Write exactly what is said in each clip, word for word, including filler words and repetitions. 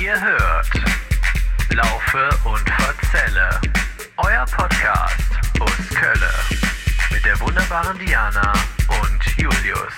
Ihr hört Laufe und Verzelle, euer Podcast aus Kölle mit der wunderbaren Diana und Julius.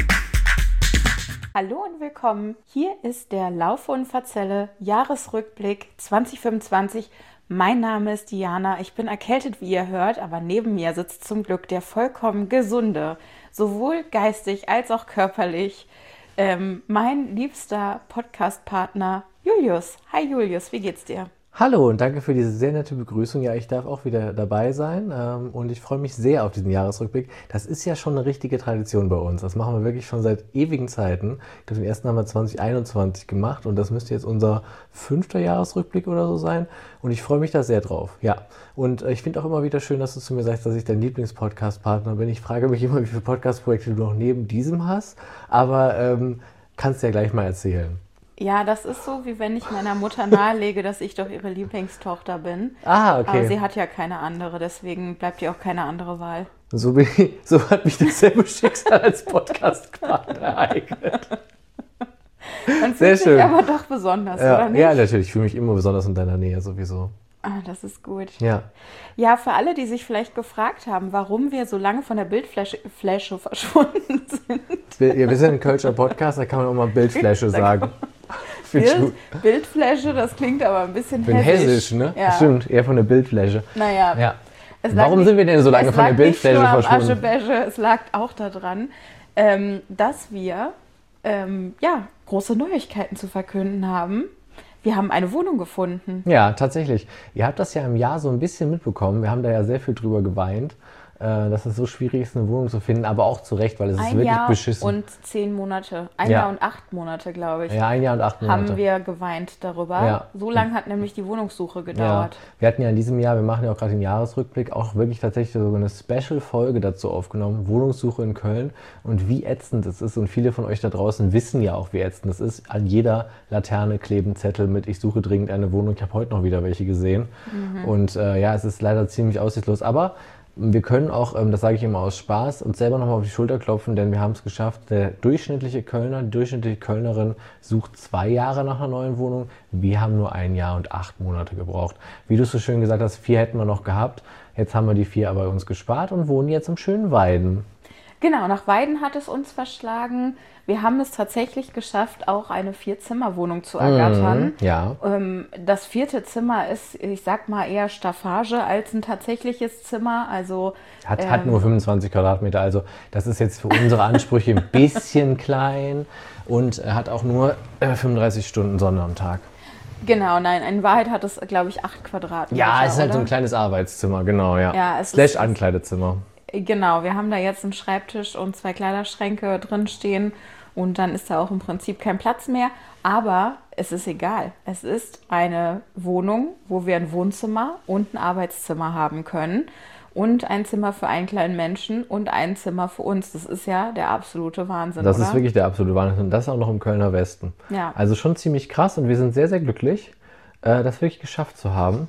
Hallo und willkommen. Hier ist der Laufe und Verzelle Jahresrückblick zwanzig fünfundzwanzig. Mein Name ist Diana. Ich bin erkältet, wie ihr hört, aber neben mir sitzt zum Glück der vollkommen gesunde, sowohl geistig als auch körperlich, ähm, mein liebster Podcast-Partner Julius. Hi Julius, wie geht's dir? Hallo und danke für diese sehr nette Begrüßung. Ja, ich darf auch wieder dabei sein ähm, und ich freue mich sehr auf diesen Jahresrückblick. Das ist ja schon eine richtige Tradition bei uns. Das machen wir wirklich schon seit ewigen Zeiten. Ich glaube, den ersten haben wir zwanzig einundzwanzig gemacht und das müsste jetzt unser fünfter Jahresrückblick oder so sein. Und ich freue mich da sehr drauf. Ja, und äh, ich finde auch immer wieder schön, dass du zu mir sagst, dass ich dein Lieblingspodcast-Partner bin. Ich frage mich immer, wie viele Podcast-Projekte du noch neben diesem hast, aber ähm, kannst du ja gleich mal erzählen. Ja, das ist so, wie wenn ich meiner Mutter nahelege, dass ich doch ihre Lieblingstochter bin. Ah, okay. Aber sie hat ja keine andere, deswegen bleibt ihr auch keine andere Wahl. So, bin ich, so hat mich dasselbe Schicksal als Podcast-Partner ereignet. Man fühlt sich aber doch besonders, ja, oder nicht? Ja, natürlich. Ich fühle mich immer besonders in deiner Nähe sowieso. Ah, das ist gut. Ja. Ja, für alle, die sich vielleicht gefragt haben, warum wir so lange von der Bildfläche Fläche verschwunden sind. Wir, wir sind ein Kölscher Podcast, da kann man auch mal Bildfläche sagen. Bild, Bildfläche, das klingt aber ein bisschen hessisch. hessisch. hessisch, ne? Ja. Stimmt, eher von der Bildfläche. Naja. Ja. Warum sind wir denn so lange von der Bildfläche verschwunden? Es lag nicht nur am Aschebäsche, es lag auch daran, ähm, dass wir ähm, ja, große Neuigkeiten zu verkünden haben. Wir haben eine Wohnung gefunden. Ja, tatsächlich. Ihr habt das ja im Jahr so ein bisschen mitbekommen. Wir haben da ja sehr viel drüber geweint, äh, dass es so schwierig ist, eine Wohnung zu finden, aber auch zu Recht, weil es ein ist wirklich Jahr beschissen. Und zehn Monate. Ein ja. Jahr und acht Monate, glaube ich. Ja, ein Jahr und acht Monate. Haben wir geweint darüber. Ja. So lange hat nämlich die Wohnungssuche gedauert. Ja. Wir hatten ja in diesem Jahr, wir machen ja auch gerade den Jahresrückblick, auch wirklich tatsächlich so eine Special-Folge dazu aufgenommen, Wohnungssuche in Köln und wie ätzend es ist. Und viele von euch da draußen wissen ja auch, wie ätzend es ist. An jeder Laterne kleben Zettel mit, ich suche dringend eine Wohnung. Ich habe heute noch wieder welche gesehen. Mhm. Und äh, ja, es ist leider ziemlich aussichtslos. Aber wir können auch, ähm, das sage ich immer aus Spaß, uns selber nochmal auf die Schulter klopfen, denn wir haben es geschafft. Der durchschnittliche Kölner, die durchschnittliche Kölnerin sucht zwei Jahre nach einer neuen Wohnung. Wir haben nur ein Jahr und acht Monate gebraucht. Wie du es so schön gesagt hast, vier hätten wir noch gehabt. Jetzt haben wir die vier aber uns gespart und wohnen jetzt im schönen Weiden. Genau, nach Weiden hat es uns verschlagen. Wir haben es tatsächlich geschafft, auch eine Vier-Zimmer-Wohnung zu ergattern. Mm, ja. Das vierte Zimmer ist, ich sag mal, eher Staffage als ein tatsächliches Zimmer. Also hat, ähm, hat nur fünfundzwanzig Quadratmeter, also das ist jetzt für unsere Ansprüche ein bisschen klein und hat auch nur fünfunddreißig Stunden Sonne am Tag. Genau, nein, in Wahrheit hat es, glaube ich, acht Quadratmeter. Ja, es ist halt oder? so ein kleines Arbeitszimmer, genau, ja. ja es Slash ist, Ankleidezimmer. Genau, wir haben da jetzt einen Schreibtisch und zwei Kleiderschränke drin stehen und dann ist da auch im Prinzip kein Platz mehr. Aber es ist egal. Es ist eine Wohnung, wo wir ein Wohnzimmer und ein Arbeitszimmer haben können und ein Zimmer für einen kleinen Menschen und ein Zimmer für uns. Das ist ja der absolute Wahnsinn, Das oder? ist wirklich der absolute Wahnsinn. Und das auch noch im Kölner Westen. Ja. Also schon ziemlich krass und wir sind sehr, sehr glücklich, das wirklich geschafft zu haben.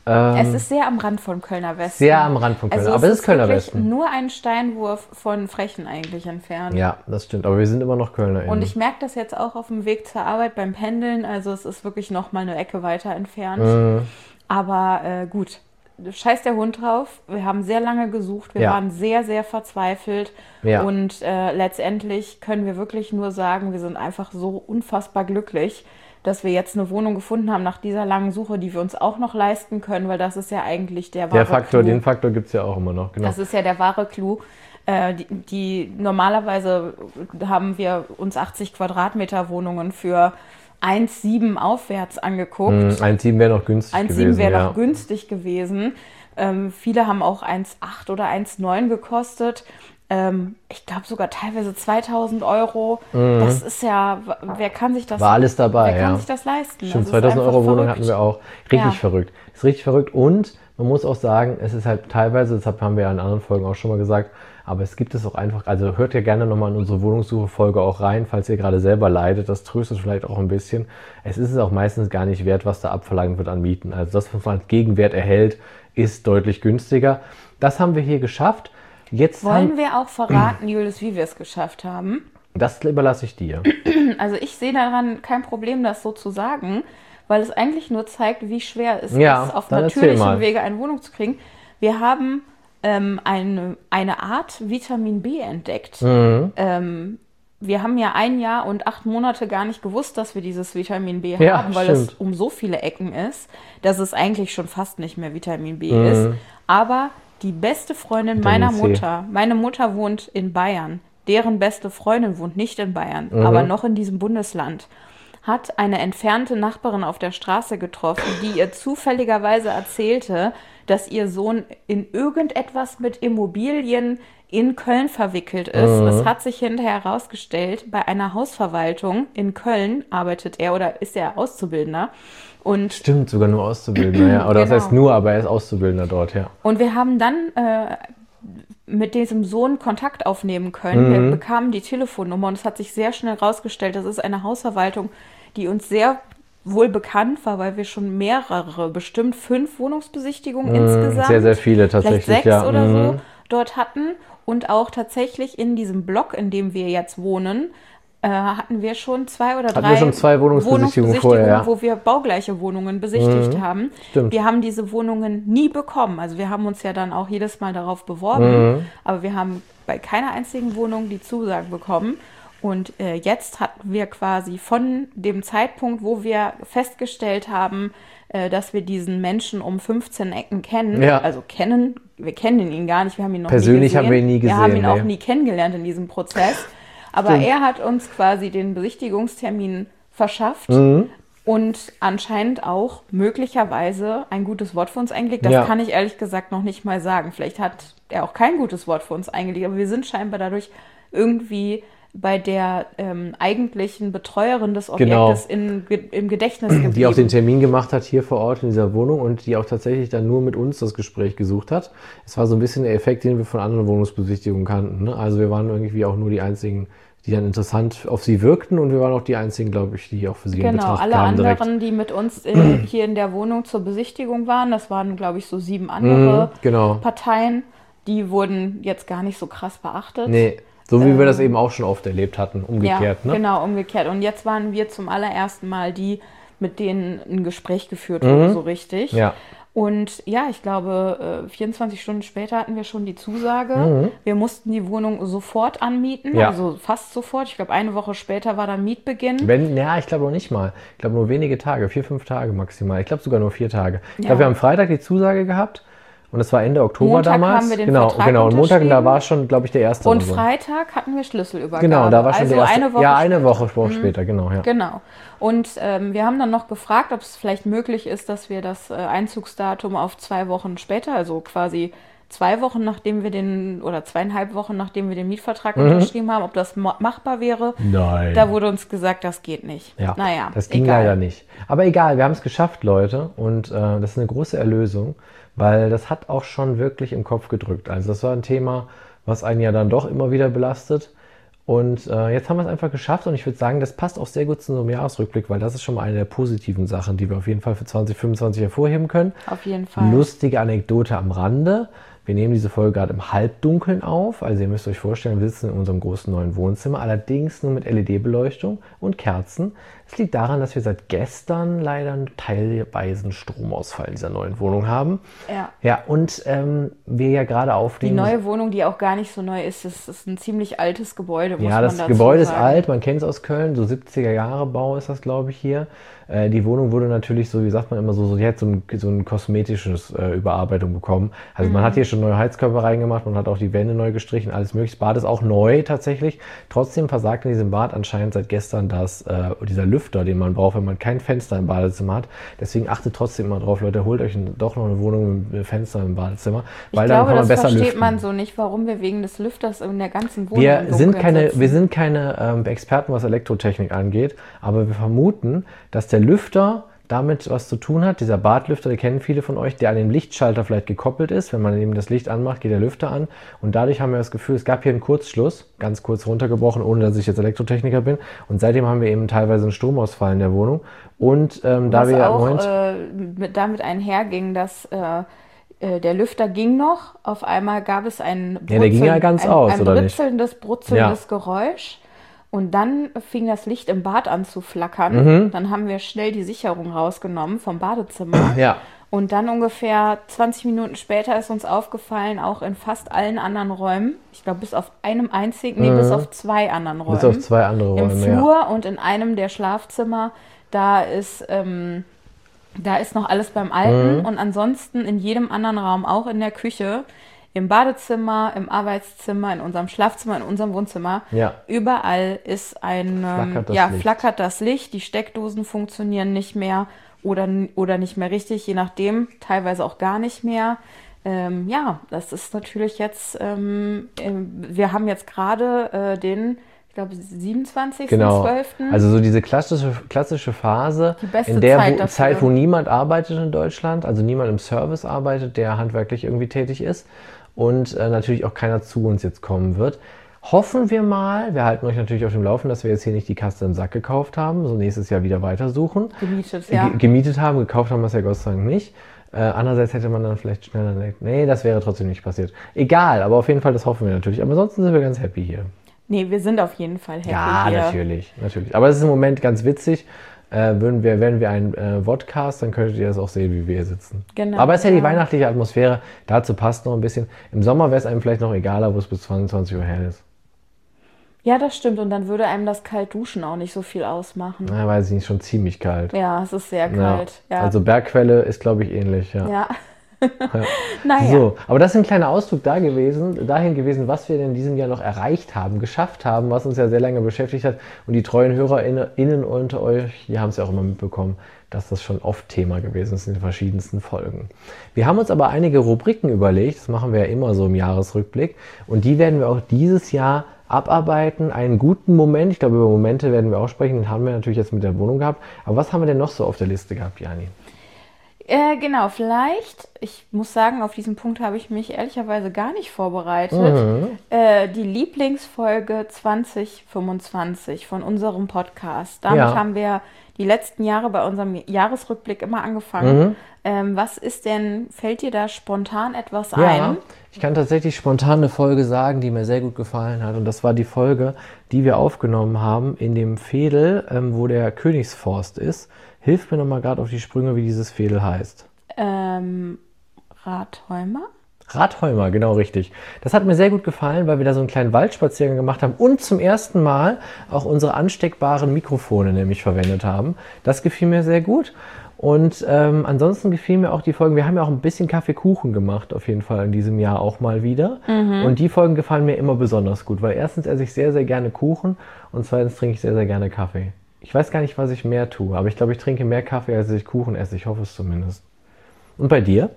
Es ist sehr am Rand von Kölner Westen. Sehr am Rand von Köln, also aber es ist ist Kölner wirklich Westen. Nur ein Steinwurf von Frechen eigentlich entfernt. Ja, das stimmt, aber wir sind immer noch KölnerInnen. Und ich merke das jetzt auch auf dem Weg zur Arbeit beim Pendeln, also es ist wirklich noch mal eine Ecke weiter entfernt. Mhm. Aber äh, gut, scheiß der Hund drauf. Wir haben sehr lange gesucht, wir ja. waren sehr, sehr verzweifelt ja. und äh, letztendlich können wir wirklich nur sagen, wir sind einfach so unfassbar glücklich, dass wir jetzt eine Wohnung gefunden haben nach dieser langen Suche, die wir uns auch noch leisten können, weil das ist ja eigentlich der wahre Der Faktor, Clou. Den Faktor gibt es ja auch immer noch, genau. Das ist ja der wahre Clou. Äh, die, die normalerweise haben wir uns achtzig Quadratmeter Wohnungen für eins Komma sieben aufwärts angeguckt. Mm, eins Komma sieben wäre noch günstig eins Komma sieben gewesen. wäre ja. noch günstig gewesen. Ähm, viele haben auch eins Komma acht oder eins Komma neun gekostet. Ähm, ich glaube sogar teilweise zweitausend Euro. Mhm. Das ist ja, wer kann sich das War alles dabei, wer kann ja. sich das leisten? Stimmt, das zweitausend Euro Wohnung verrückt. hatten wir auch. Richtig Ja. verrückt. Ist richtig verrückt und man muss auch sagen, es ist halt teilweise, das haben wir ja in anderen Folgen auch schon mal gesagt, aber es gibt es auch einfach, also hört ja gerne nochmal in unsere Wohnungssuche-Folge auch rein, falls ihr gerade selber leidet, das tröstet vielleicht auch ein bisschen. Es ist es auch meistens gar nicht wert, was da abverlangt wird an Mieten. Also das, was man als Gegenwert erhält, ist deutlich günstiger. Das haben wir hier geschafft. Jetzt Wollen haben, wir auch verraten, Julius, wie wir es geschafft haben? Das überlasse ich dir. Also ich sehe daran kein Problem, das so zu sagen, weil es eigentlich nur zeigt, wie schwer es Ja, ist, auf dann erzähl natürlichem mal. Wege eine Wohnung zu kriegen. Wir haben ähm, eine, eine Art Vitamin B entdeckt. Mhm. Ähm, wir haben ja ein Jahr und acht Monate gar nicht gewusst, dass wir dieses Vitamin B Ja, haben, weil stimmt. es um so viele Ecken ist, dass es eigentlich schon fast nicht mehr Vitamin B Mhm. ist. Aber die beste Freundin Vitamin meiner C. Mutter, meine Mutter wohnt in Bayern, deren beste Freundin wohnt nicht in Bayern, Mhm. aber noch in diesem Bundesland, hat eine entfernte Nachbarin auf der Straße getroffen, die ihr zufälligerweise erzählte, dass ihr Sohn in irgendetwas mit Immobilien in Köln verwickelt ist. Mhm. Es hat sich hinterher herausgestellt, bei einer Hausverwaltung in Köln arbeitet er oder ist er Auszubildender. Und, Stimmt, sogar nur Auszubildender, ja. Oder Genau. das heißt nur, aber er ist Auszubildender dort, ja. und wir haben dann äh, mit diesem Sohn Kontakt aufnehmen können. Mhm. Wir bekamen die Telefonnummer und es hat sich sehr schnell herausgestellt, das ist eine Hausverwaltung, die uns sehr wohl bekannt war, weil wir schon mehrere, bestimmt fünf Wohnungsbesichtigungen insgesamt, Sehr, sehr viele tatsächlich, vielleicht sechs ja. oder Mhm. so, dort hatten. Und auch tatsächlich in diesem Block, in dem wir jetzt wohnen, äh, hatten wir schon zwei oder Hatten drei wir schon zwei Wohnungsbesichtigungen vorher, ja. wo wir baugleiche Wohnungen besichtigt Mhm. haben. Stimmt. Wir haben diese Wohnungen nie bekommen. Also wir haben uns ja dann auch jedes Mal darauf beworben, Mhm. aber wir haben bei keiner einzigen Wohnung die Zusage bekommen. Und äh, jetzt hatten wir quasi von dem Zeitpunkt, wo wir festgestellt haben, äh, dass wir diesen Menschen um fünfzehn Ecken kennen, Ja. also kennen, wir kennen ihn gar nicht, wir haben ihn noch Persönlich nie gesehen. haben wir ihn nie Wir haben gesehen, ihn auch nee. nie kennengelernt in diesem Prozess. Aber Stimmt. er hat uns quasi den Besichtigungstermin verschafft Mhm. und anscheinend auch möglicherweise ein gutes Wort für uns eingelegt. Das Ja. kann ich ehrlich gesagt noch nicht mal sagen. Vielleicht hat er auch kein gutes Wort für uns eingelegt, aber wir sind scheinbar dadurch irgendwie bei der ähm, eigentlichen Betreuerin des Objektes in, im Gedächtnis geblieben. Die auch den Termin gemacht hat hier vor Ort in dieser Wohnung und die auch tatsächlich dann nur mit uns das Gespräch gesucht hat. Es war so ein bisschen der Effekt, den wir von anderen Wohnungsbesichtigungen kannten. Ne? Also wir waren irgendwie auch nur die einzigen, die dann interessant auf sie wirkten und wir waren auch die einzigen, glaube ich, die auch für sie in Genau, Betracht alle kamen direkt. anderen, die mit uns in, hier in der Wohnung zur Besichtigung waren, das waren, glaube ich, so sieben andere Mhm, genau. Parteien, die wurden jetzt gar nicht so krass beachtet. Nee, so wie Ähm, wir das eben auch schon oft erlebt hatten, umgekehrt. Ja, Ne? genau, umgekehrt. Und jetzt waren wir zum allerersten Mal die, mit denen ein Gespräch geführt wurde, Mhm. so richtig. Ja. Und ja, ich glaube, äh, vierundzwanzig Stunden später hatten wir schon die Zusage. Mhm. Wir mussten die Wohnung sofort anmieten, Ja. also fast sofort. Ich glaube, eine Woche später war dann Mietbeginn. Wenn, ja, ich glaube noch nicht mal. Ich glaube nur wenige Tage, vier, fünf Tage maximal. Ich glaube sogar nur vier Tage. Ich Ja. glaube, wir haben Freitag die Zusage gehabt und es war Ende Oktober Montag damals. haben wir den genau, Vertrag genau. Und Montag, da unterschrieben. war schon, glaube ich, der erste. Und oder so. Freitag hatten wir Schlüsselübergabe. Genau, da war schon also der erste. eine Woche ja, eine später. Woche Woche später, genau. Ja. Genau. Und ähm, wir haben dann noch gefragt, ob es vielleicht möglich ist, dass wir das äh, Einzugsdatum auf zwei Wochen später, also quasi zwei Wochen nachdem wir den, oder zweieinhalb Wochen nachdem wir den Mietvertrag unterschrieben haben, ob das mo- machbar wäre. Nein. Da wurde uns gesagt, das geht nicht. Ja, naja, das ging egal. leider nicht. Aber egal, wir haben es geschafft, Leute. Und äh, das ist eine große Erlösung, weil das hat auch schon wirklich im Kopf gedrückt. Also das war ein Thema, was einen ja dann doch immer wieder belastet. Und äh, jetzt haben wir es einfach geschafft und ich würde sagen, das passt auch sehr gut zu unserem Jahresrückblick, weil das ist schon mal eine der positiven Sachen, die wir auf jeden Fall für zwanzig fünfundzwanzig hervorheben können. Auf jeden Fall. Lustige Anekdote am Rande. Wir nehmen diese Folge gerade im Halbdunkeln auf. Also ihr müsst euch vorstellen, wir sitzen in unserem großen neuen Wohnzimmer, allerdings nur mit L E D-Beleuchtung und Kerzen. Es liegt daran, dass wir seit gestern leider einen teilweisen Stromausfall in dieser neuen Wohnung haben. Ja. Ja, und ähm, wir ja gerade Die aufnehmen. neue Wohnung, die auch gar nicht so neu ist, das ist ein ziemlich altes Gebäude, muss Ja, man das dazu Gebäude ist sagen. alt, man kennt es aus Köln, so siebziger Jahre Bau ist das, glaube ich, hier. Äh, die Wohnung wurde natürlich, so wie sagt man immer so, so die hat so ein, so ein kosmetisches äh, Überarbeitung bekommen. Also man hat hier schon neue Heizkörper reingemacht, man hat auch die Wände neu gestrichen, alles mögliche. Das Bad ist auch neu tatsächlich. Trotzdem versagt in diesem Bad anscheinend seit gestern das, äh, dieser Lüfter, den man braucht, wenn man kein Fenster im Badezimmer hat. Deswegen achtet trotzdem immer drauf, Leute, holt euch ein, doch noch eine Wohnung mit Fenster im Badezimmer, weil Ich dann glaube, kann man das besser versteht lüften. man so nicht, warum wir wegen des Lüfters in der ganzen Wohnung Wir im sind Dunkeln keine, sitzen. wir sind keine ähm, Experten, was Elektrotechnik angeht, aber wir vermuten, dass der Lüfter damit was zu tun hat. Dieser Badlüfter, den kennen viele von euch, der an den Lichtschalter vielleicht gekoppelt ist. Wenn man eben das Licht anmacht, geht der Lüfter an. Und dadurch haben wir das Gefühl, es gab hier einen Kurzschluss, ganz kurz runtergebrochen, ohne dass ich jetzt Elektrotechniker bin. Und seitdem haben wir eben teilweise einen Stromausfall in der Wohnung. Und ähm, da Was wir im auch Moment... äh, mit, damit einherging, dass äh, äh, der Lüfter ging noch. Auf einmal gab es ein, Ja, der ging ja ganz ein, aus, ein oder nicht? britzelndes, brutzelndes Geräusch. Und dann fing das Licht im Bad an zu flackern. Mhm. Dann haben wir schnell die Sicherung rausgenommen vom Badezimmer. Ja. Und dann ungefähr zwanzig Minuten später ist uns aufgefallen, auch in fast allen anderen Räumen, ich glaube bis auf einem einzigen, nee, Mhm. bis auf zwei anderen Räumen. Bis auf zwei andere Räume, Im ja. Flur und in einem der Schlafzimmer, da ist, ähm, da ist noch alles beim Alten. Mhm. Und ansonsten in jedem anderen Raum, auch in der Küche, im Badezimmer, im Arbeitszimmer, in unserem Schlafzimmer, in unserem Wohnzimmer. Ja. Überall ist ein, ähm, Flackert das ja, Licht. flackert das Licht, die Steckdosen funktionieren nicht mehr oder, oder nicht mehr richtig, je nachdem, teilweise auch gar nicht mehr. Ähm, ja, das ist natürlich jetzt, ähm, ähm, wir haben jetzt gerade äh, den, ich glaube, siebenundzwanzigsten Genau. zwölften Also so diese klassische, klassische Phase, Die beste in der Zeit wo, dafür. Zeit, wo niemand arbeitet in Deutschland, also niemand im Service arbeitet, der handwerklich irgendwie tätig ist und äh, natürlich auch keiner zu uns jetzt kommen wird. Hoffen wir mal, wir halten euch natürlich auf dem Laufenden, dass wir jetzt hier nicht die Kaste im Sack gekauft haben, so nächstes Jahr wieder weitersuchen. gemietet, ja. Ge- Gemietet haben, gekauft haben wir es ja Gott sei Dank nicht. Äh, andererseits hätte man dann vielleicht schneller denkt, nee, das wäre trotzdem nicht passiert. Egal, aber auf jeden Fall, das hoffen wir natürlich. Aber ansonsten sind wir ganz happy hier. Nee, wir sind auf jeden Fall happy Ja, hier. natürlich, natürlich. Aber es ist im Moment ganz witzig. Äh, würden wir, wären wir ein äh, Vodcast, dann könntet ihr das auch sehen, wie wir hier sitzen. Genau, Aber es ist ja die ja. weihnachtliche Atmosphäre. Dazu passt noch ein bisschen. Im Sommer wäre es einem vielleicht noch egaler, wo es bis zweiundzwanzig Uhr hell ist. Ja, das stimmt. Und dann würde einem das Kaltduschen auch nicht so viel ausmachen. Na, weiß ich nicht, schon ziemlich kalt. Ja, es ist sehr kalt. Ja. Also Bergquelle ist, glaube ich, ähnlich. Ja. ja. Naja. So, aber das ist ein kleiner Ausflug da gewesen, dahin gewesen, was wir in diesem Jahr noch erreicht haben, geschafft haben, was uns ja sehr lange beschäftigt hat. Und die treuen HörerInnen unter euch, die haben es ja auch immer mitbekommen, dass das schon oft Thema gewesen ist in den verschiedensten Folgen. Wir haben uns aber einige Rubriken überlegt, das machen wir ja immer so im Jahresrückblick, und die werden wir auch dieses Jahr abarbeiten. Einen guten Moment, ich glaube, über Momente werden wir auch sprechen, den haben wir natürlich jetzt mit der Wohnung gehabt. Aber was haben wir denn noch so auf der Liste gehabt, Jani? Äh, genau, vielleicht, ich muss sagen, auf diesen Punkt habe ich mich ehrlicherweise gar nicht vorbereitet. Mhm. Äh, die Lieblingsfolge zwanzig fünfundzwanzig von unserem Podcast. Damit Ja. haben wir die letzten Jahre bei unserem Jahresrückblick immer angefangen. Mhm. Ähm, was ist denn, fällt dir da spontan etwas Ja, ein? ich kann tatsächlich spontan eine Folge sagen, die mir sehr gut gefallen hat. Und das war die Folge, die wir aufgenommen haben in dem Veedel, ähm, wo der Königsforst ist. Hilf mir nochmal gerade auf die Sprünge, wie dieses Veedel heißt. Ähm, Rathheimer? Rathheimer, genau richtig. Das hat mir sehr gut gefallen, weil wir da so einen kleinen Waldspaziergang gemacht haben und zum ersten Mal auch unsere ansteckbaren Mikrofone nämlich verwendet haben. Das gefiel mir sehr gut. Und ähm, ansonsten gefiel mir auch die Folgen, wir haben ja auch ein bisschen Kaffeekuchen gemacht, auf jeden Fall in diesem Jahr auch mal wieder. Mhm. Und die Folgen gefallen mir immer besonders gut, weil erstens esse ich sehr, sehr gerne Kuchen und zweitens trinke ich sehr, sehr gerne Kaffee. Ich weiß gar nicht, was ich mehr tue, aber ich glaube, ich trinke mehr Kaffee, als ich Kuchen esse. Ich hoffe es zumindest. Und bei dir?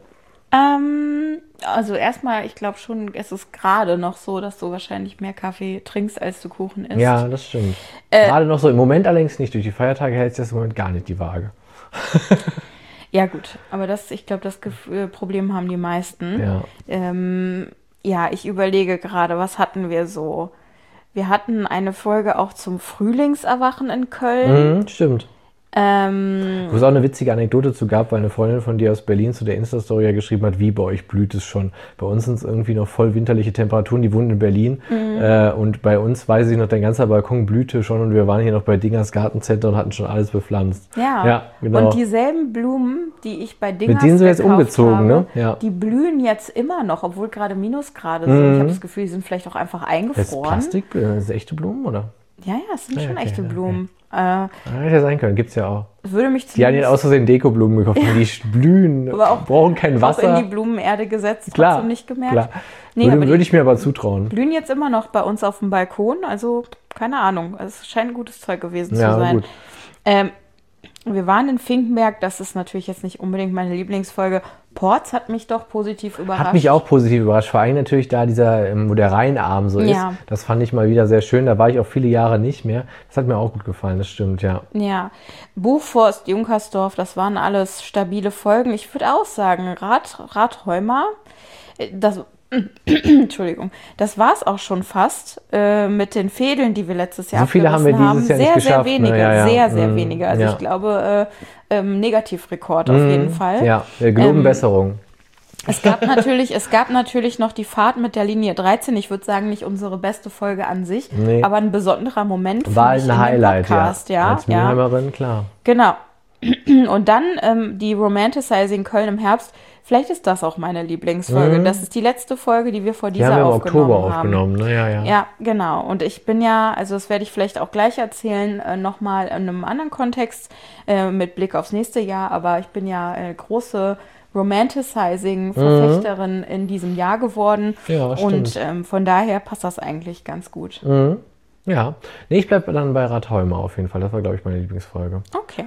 Ähm, also erstmal, ich glaube schon, es ist gerade noch so, dass du wahrscheinlich mehr Kaffee trinkst, als du Kuchen isst. Ja, das stimmt. Äh, Gerade noch so, im Moment allerdings nicht. Durch die Feiertage hält sich das im Moment gar nicht die Waage. Ja gut, aber das, ich glaube, das Gef- äh, Problem haben die meisten. Ja. Ähm, ja, ich überlege gerade, was hatten wir so? Wir hatten eine Folge auch zum Frühlingserwachen in Köln. Mhm, stimmt. Ähm, Wo es auch eine witzige Anekdote zu gab, weil eine Freundin von dir aus Berlin zu der Insta-Story ja geschrieben hat, wie bei euch blüht es schon. Bei uns sind es irgendwie noch voll winterliche Temperaturen, die wohnen in Berlin. Mhm. Äh, und bei uns, weiß ich noch, dein ganzer Balkon blühte schon und wir waren hier noch bei Dingers Gartencenter und hatten schon alles bepflanzt. ja. Ja, genau. Und dieselben Blumen, die ich bei Dingers Mit denen sind wir jetzt gekauft umgezogen, habe, ne? Ja. die blühen jetzt immer noch, obwohl gerade Minusgrade sind. Ich habe das Gefühl, die sind vielleicht auch einfach Das ist eingefroren. Plastik, äh, das ist echte Blumen, oder? Ja, ja, es sind Ja, schon okay, echte okay. Blumen. Äh, Ah, hätte ja sein können, gibt's ja auch. würde mich Die haben jetzt zumindest aus Versehen Dekoblumen gekauft, und die blühen, Aber auch- brauchen kein auch Wasser. in die Blumenerde gesetzt, Klar, trotzdem nicht gemerkt. klar. Nee, würde, aber die würde ich mir aber zutrauen. blühen jetzt immer noch bei uns auf dem Balkon, also keine Ahnung, es scheint gutes Zeug gewesen Ja, zu sein. gut. Ähm, wir waren in Finkenberg, das ist natürlich jetzt nicht unbedingt meine Lieblingsfolge. Porz hat mich doch positiv überrascht. Hat mich auch positiv überrascht. Vor allem natürlich da dieser, ähm, wo der Rheinarm so ist. Ja. Das fand ich mal wieder sehr schön. Da war ich auch viele Jahre nicht mehr. Das hat mir auch gut gefallen, das stimmt, ja. Ja, Buchforst, Junkersdorf, das waren alles stabile Folgen. Ich würde auch sagen, Rad, Rathheimer, äh, das, Entschuldigung, das war es auch schon fast äh, mit den Fädeln, die wir letztes Jahr So viele haben wir abgerissen dieses Jahr sehr, nicht geschafft, Sehr ne? wenige, Ja, ja. sehr, sehr Mm, wenige. Also ja. ich glaube, äh, ähm, Negativrekord auf jeden Fall. Ja, wir geloben Ähm, Besserung. Es gab natürlich, es gab natürlich noch die Fahrt mit der Linie dreizehn. Ich würde sagen, nicht unsere beste Folge an sich, Nee. aber ein besonderer Moment War für mich ein in Highlight, dem Podcast. ja. Ja, Als ja. Mülheimerin, klar. Genau. Und dann ähm, die Romanticizing Köln im Herbst. Vielleicht ist das auch meine Lieblingsfolge. Mhm. Das ist die letzte Folge, die wir vor Die dieser haben wir im aufgenommen Oktober haben. aufgenommen, ne? Ja, ja. Ja, genau. Und ich bin ja, also das werde ich vielleicht auch gleich erzählen, äh, nochmal in einem anderen Kontext äh, mit Blick aufs nächste Jahr. Aber ich bin ja äh, große Romanticizing-Verfechterin in diesem Jahr geworden. Ja, stimmt. Und ähm, von daher passt das eigentlich ganz gut. Mhm. Ja. Nee, ich bleibe dann bei Rathhäumer auf jeden Fall. Das war, glaube ich, meine Lieblingsfolge. Okay.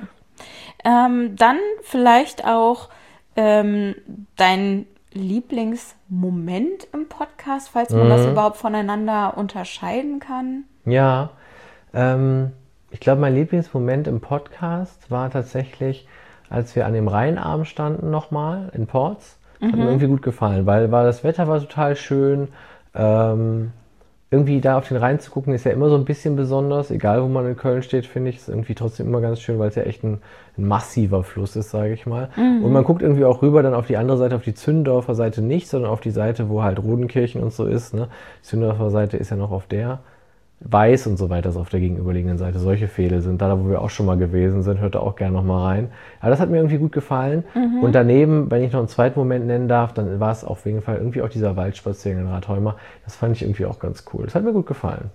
Ähm, dann vielleicht auch ähm, dein Lieblingsmoment im Podcast, falls man das überhaupt voneinander unterscheiden kann. Ja, ähm, ich glaube, mein Lieblingsmoment im Podcast war tatsächlich, als wir an dem Rheinarm standen nochmal in Porz. Das hat mir irgendwie gut gefallen, weil, weil das Wetter war total schön. Ähm, irgendwie da auf den Rhein zu gucken, ist ja immer so ein bisschen besonders. Egal, wo man in Köln steht, finde ich, ist irgendwie trotzdem immer ganz schön, weil es ja echt ein, ein massiver Fluss ist, sage ich mal. Und man guckt irgendwie auch rüber dann auf die andere Seite, auf die Zündorfer Seite nicht, sondern auf die Seite, wo halt Rodenkirchen und so ist. Ne? Die Zündorfer Seite ist ja noch auf der. Weiß und so weiter ist auf der gegenüberliegenden Seite. Solche Fehler sind da, wo wir auch schon mal gewesen sind. Hört da auch gerne noch mal rein. Aber das hat mir irgendwie gut gefallen. Und daneben, wenn ich noch einen zweiten Moment nennen darf, dann war es auf jeden Fall irgendwie auch dieser Waldspaziergang in Rathhäumer. Das fand ich irgendwie auch ganz cool. Das hat mir gut gefallen.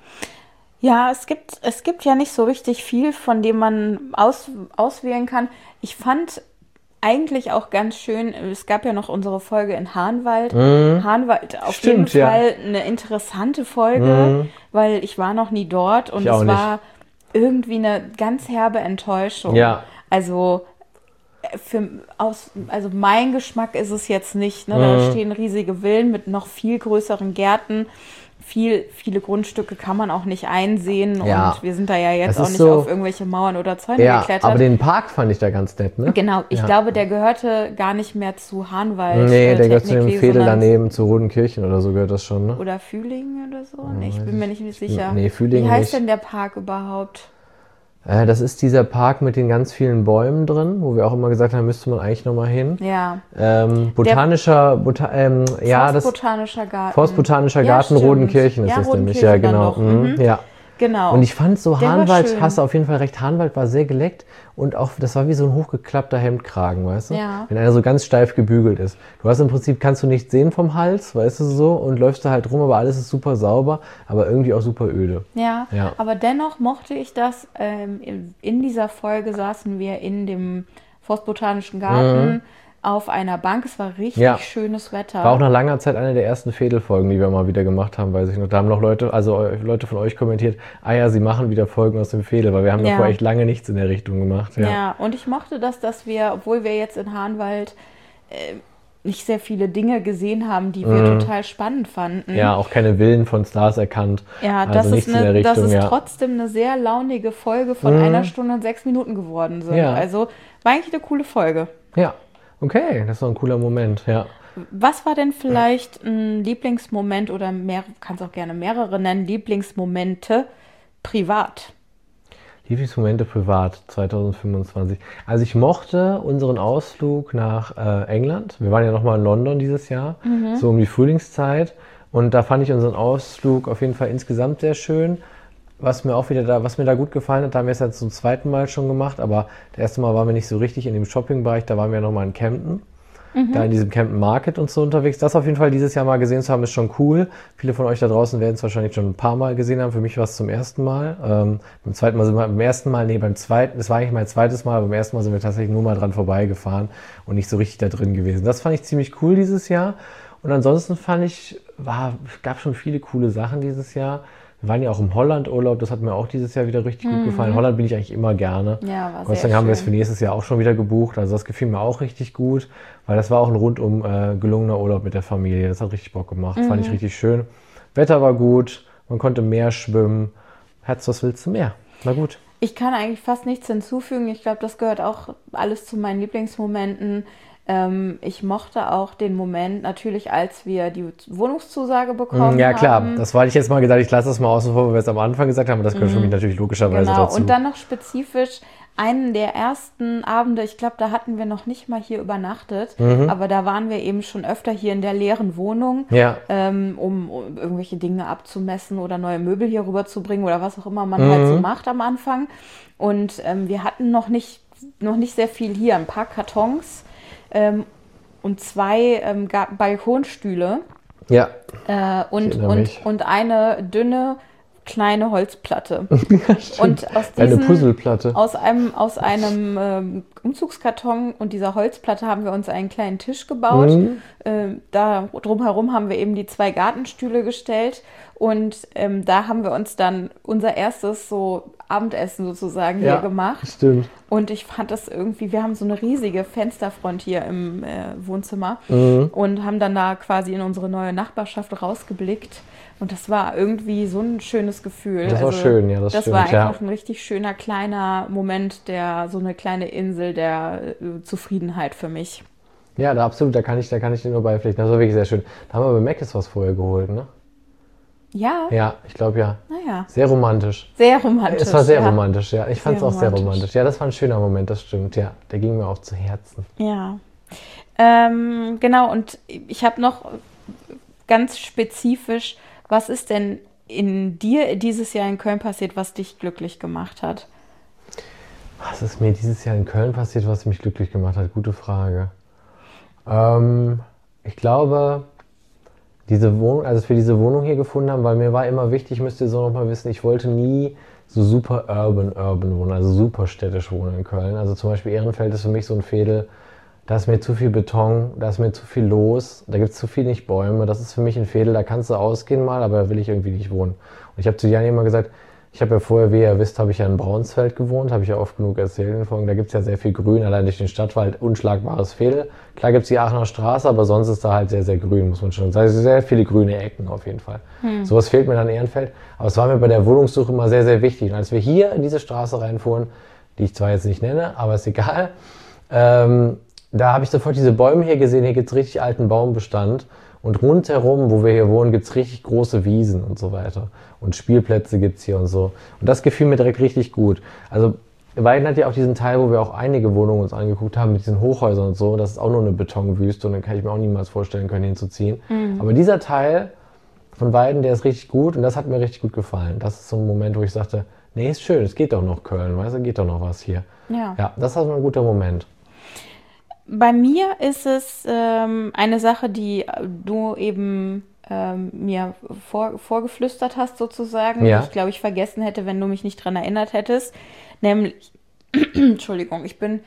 Ja, es gibt, es gibt ja nicht so richtig viel, von dem man aus, auswählen kann. Ich fand eigentlich auch ganz schön, es gab ja noch unsere Folge in Hahnwald. Mhm. Hahnwald auf Stimmt, jeden ja. Fall eine interessante Folge, Mhm. weil ich war noch nie dort und Ich es auch nicht. war irgendwie eine ganz herbe Enttäuschung. Ja. Also äh, für, aus, also mein Geschmack ist es jetzt nicht. Ne? Da Mhm. stehen riesige Villen mit noch viel größeren Gärten. Viel, viele Grundstücke kann man auch nicht einsehen Ja. und wir sind da ja jetzt Es auch ist nicht so- auf irgendwelche Mauern oder Zäune Ja, geklettert. aber den Park fand ich da ganz nett, ne? Genau, ich Ja. glaube, der gehörte gar nicht mehr zu Hahnwald. Nee, äh, der gehört zu dem technically, Fädel sondern- daneben, zu Rodenkirchen oder so gehört das schon, ne? Oder Fühlingen oder so? Nee, ich bin mir nicht sicher. nee, Fühlingen Wie heißt nicht. denn der Park überhaupt? Äh, das ist dieser Park mit den ganz vielen Bäumen drin, wo wir auch immer gesagt haben, müsste man eigentlich nochmal hin. Ja, Ähm, botanischer, Bota ähm, ja, das Forstbotanischer Garten. Forstbotanischer Ja, Garten stimmt. Rodenkirchen ist Ja, das nämlich. Rodenkirchen Ja, dann genau. noch. Mhm. Mhm. Ja. Genau. Und ich fand so, Der war Hahnwald, schön. hast du auf jeden Fall recht, Hahnwald war sehr geleckt und auch, das war wie so ein hochgeklappter Hemdkragen, weißt du? Ja. Wenn einer so ganz steif gebügelt ist. Du hast im Prinzip, kannst du nichts sehen vom Hals, weißt du so, und läufst da halt rum, aber alles ist super sauber, aber irgendwie auch super öde. Ja, Ja. aber dennoch mochte ich das. Ähm, in, in dieser Folge saßen wir in dem Forstbotanischen Garten auf einer Bank. Es war richtig Mhm. Ja. schönes Wetter. War auch nach langer Zeit eine der ersten Fädelfolgen, die wir mal wieder gemacht haben, weiß ich noch. Da haben noch Leute, also Leute von euch kommentiert, ah ja, sie machen wieder Folgen aus dem Fädel, weil wir haben Ja. davor echt lange nichts in der Richtung gemacht. Ja. Ja. und ich mochte das, dass wir, obwohl wir jetzt in Hahnwald äh, nicht sehr viele Dinge gesehen haben, die wir total spannend fanden. Ja, auch keine Villen von Stars erkannt. Ja, also das, ist nichts in eine, der das Richtung, ist ja. trotzdem eine sehr launige Folge von einer Stunde und sechs Minuten geworden sind. Ja. Also war eigentlich eine coole Folge. Ja, okay, das war ein cooler Moment, ja. Was war denn vielleicht ein Lieblingsmoment oder mehr, kannst auch gerne mehrere nennen, Lieblingsmomente privat? Lieblingsmomente privat zweitausendfünfundzwanzig. Also ich mochte unseren Ausflug nach äh, England. Wir waren ja nochmal in London dieses Jahr, so um die Frühlingszeit. Und da fand ich unseren Ausflug auf jeden Fall insgesamt sehr schön. Was mir auch wieder da, was mir da gut gefallen hat, da haben wir es jetzt zum zweiten Mal schon gemacht, aber das erste Mal waren wir nicht so richtig in dem Shoppingbereich, da waren wir nochmal in Camden. Da in diesem Camden Market und so unterwegs. Das auf jeden Fall dieses Jahr mal gesehen zu haben, ist schon cool. Viele von euch da draußen werden es wahrscheinlich schon ein paar Mal gesehen haben. Für mich war es zum ersten Mal. Ähm, beim zweiten Mal sind wir, beim ersten Mal, nee, beim zweiten, das war eigentlich mein zweites Mal, aber beim ersten Mal sind wir tatsächlich nur mal dran vorbeigefahren und nicht so richtig da drin gewesen. Das fand ich ziemlich cool dieses Jahr. Und ansonsten fand ich, war, gab schon viele coole Sachen dieses Jahr. Wir waren ja auch im Holland-Urlaub, das hat mir auch dieses Jahr wieder richtig gut gefallen. Holland bin ich eigentlich immer gerne. Ja, war Gott sei sehr Dank haben wir es schön. für nächstes Jahr auch schon wieder gebucht. Also das gefiel mir auch richtig gut, weil das war auch ein rundum äh, gelungener Urlaub mit der Familie. Das hat richtig Bock gemacht, fand ich richtig schön. Wetter war gut, man konnte mehr schwimmen. Herz, was willst du mehr? Na gut. Ich kann eigentlich fast nichts hinzufügen. Ich glaube, das gehört auch alles zu meinen Lieblingsmomenten. Ähm, ich mochte auch den Moment natürlich, als wir die Wohnungszusage bekommen Ja klar, haben. das war ich jetzt mal gesagt, ich lasse das mal außen vor, weil wir es am Anfang gesagt haben, aber das gehört für mich natürlich logischerweise Genau, dazu. und dann noch spezifisch, einen der ersten Abende, ich glaube, da hatten wir noch nicht mal hier übernachtet, Mhm. aber da waren wir eben schon öfter hier in der leeren Wohnung, Ja. ähm, um, um irgendwelche Dinge abzumessen oder neue Möbel hier rüber zu bringen oder was auch immer man halt so macht am Anfang. Und ähm, wir hatten noch nicht, noch nicht sehr viel hier, ein paar Kartons ähm, und zwei ähm, Ga- Balkonstühle Ja. äh, und, erinnere und, mich. und eine dünne kleine Holzplatte. Ja, stimmt. Und aus Eine diesen, Puzzleplatte. aus einem, aus einem ähm, Umzugskarton und dieser Holzplatte haben wir uns einen kleinen Tisch gebaut. Mhm. Ähm, da drumherum haben wir eben die zwei Gartenstühle gestellt und ähm, da haben wir uns dann unser erstes so Abendessen sozusagen Ja, hier gemacht. stimmt. Und ich fand das irgendwie, wir haben so eine riesige Fensterfront hier im äh, Wohnzimmer Mhm. und haben dann da quasi in unsere neue Nachbarschaft rausgeblickt. Und das war irgendwie so ein schönes Gefühl. Das war schön, ja, das Das stimmt, war einfach ja. ein richtig schöner kleiner Moment, der so eine kleine Insel der äh, Zufriedenheit für mich. Ja, da absolut, da kann ich, da kann ich dir nur beipflichten. Das war wirklich sehr schön. Da haben wir bei Mc's was vorher geholt, ne? Ja, Ja, ich glaube ja. naja, Sehr romantisch. sehr romantisch. Es war sehr ja. romantisch, ja. Ich fand es Sehr auch sehr romantisch. romantisch. Ja, das war ein schöner Moment, das stimmt, ja. Der ging mir auch zu Herzen. Ja, ähm, genau. Und ich habe noch ganz spezifisch, was ist denn in dir dieses Jahr in Köln passiert, was dich glücklich gemacht hat? Was ist mir dieses Jahr in Köln passiert, was mich glücklich gemacht hat? Gute Frage. Ähm, ich glaube, diese Wohnung, als wir diese Wohnung hier gefunden haben, weil mir war immer wichtig, müsst ihr so noch mal wissen, ich wollte nie so super urban, urban wohnen, also super städtisch wohnen in Köln. Also zum Beispiel Ehrenfeld ist für mich so ein Veedel, da ist mir zu viel Beton, da ist mir zu viel los, da gibt es zu viel nicht Bäume. Das ist für mich ein Veedel, da kannst du ausgehen mal, aber da will ich irgendwie nicht wohnen. Und ich habe zu Jan immer gesagt, ich habe ja vorher, wie ihr wisst, habe ich ja in Braunsfeld gewohnt, habe ich ja oft genug erzählt in den Folgen. Da gibt es ja sehr viel Grün, allein durch den Stadtwald, unschlagbares Veedel. Klar gibt es die Aachener Straße, aber sonst ist da halt sehr, sehr grün, muss man schon sagen. Also sehr viele grüne Ecken auf jeden Fall. Hm. Sowas fehlt mir dann in Ehrenfeld. Aber es war mir bei der Wohnungssuche immer sehr, sehr wichtig. Und als wir hier in diese Straße reinfuhren, die ich zwar jetzt nicht nenne, aber ist egal, ähm, da habe ich sofort diese Bäume hier gesehen. Hier gibt es richtig alten Baumbestand. Und rundherum, wo wir hier wohnen, gibt es richtig große Wiesen und so weiter. Und Spielplätze gibt es hier und so. Und das gefiel mir direkt richtig gut. Also Weiden hat ja auch diesen Teil, wo wir auch einige Wohnungen uns angeguckt haben, mit diesen Hochhäusern und so. Das ist auch nur eine Betonwüste und dann kann ich mir auch niemals vorstellen können, hinzuziehen. Mhm. Aber dieser Teil von Weiden, der ist richtig gut und das hat mir richtig gut gefallen. Das ist so ein Moment, wo ich sagte, nee, ist schön, es geht doch noch Köln, weißt du, geht doch noch was hier. Ja, ja das war so ein guter Moment. Bei mir ist es ähm, eine Sache, die du eben ähm, mir vor, vorgeflüstert hast, sozusagen, ja. die ich, glaube ich, vergessen hätte, wenn du mich nicht dran erinnert hättest. Nämlich, Entschuldigung, ich bin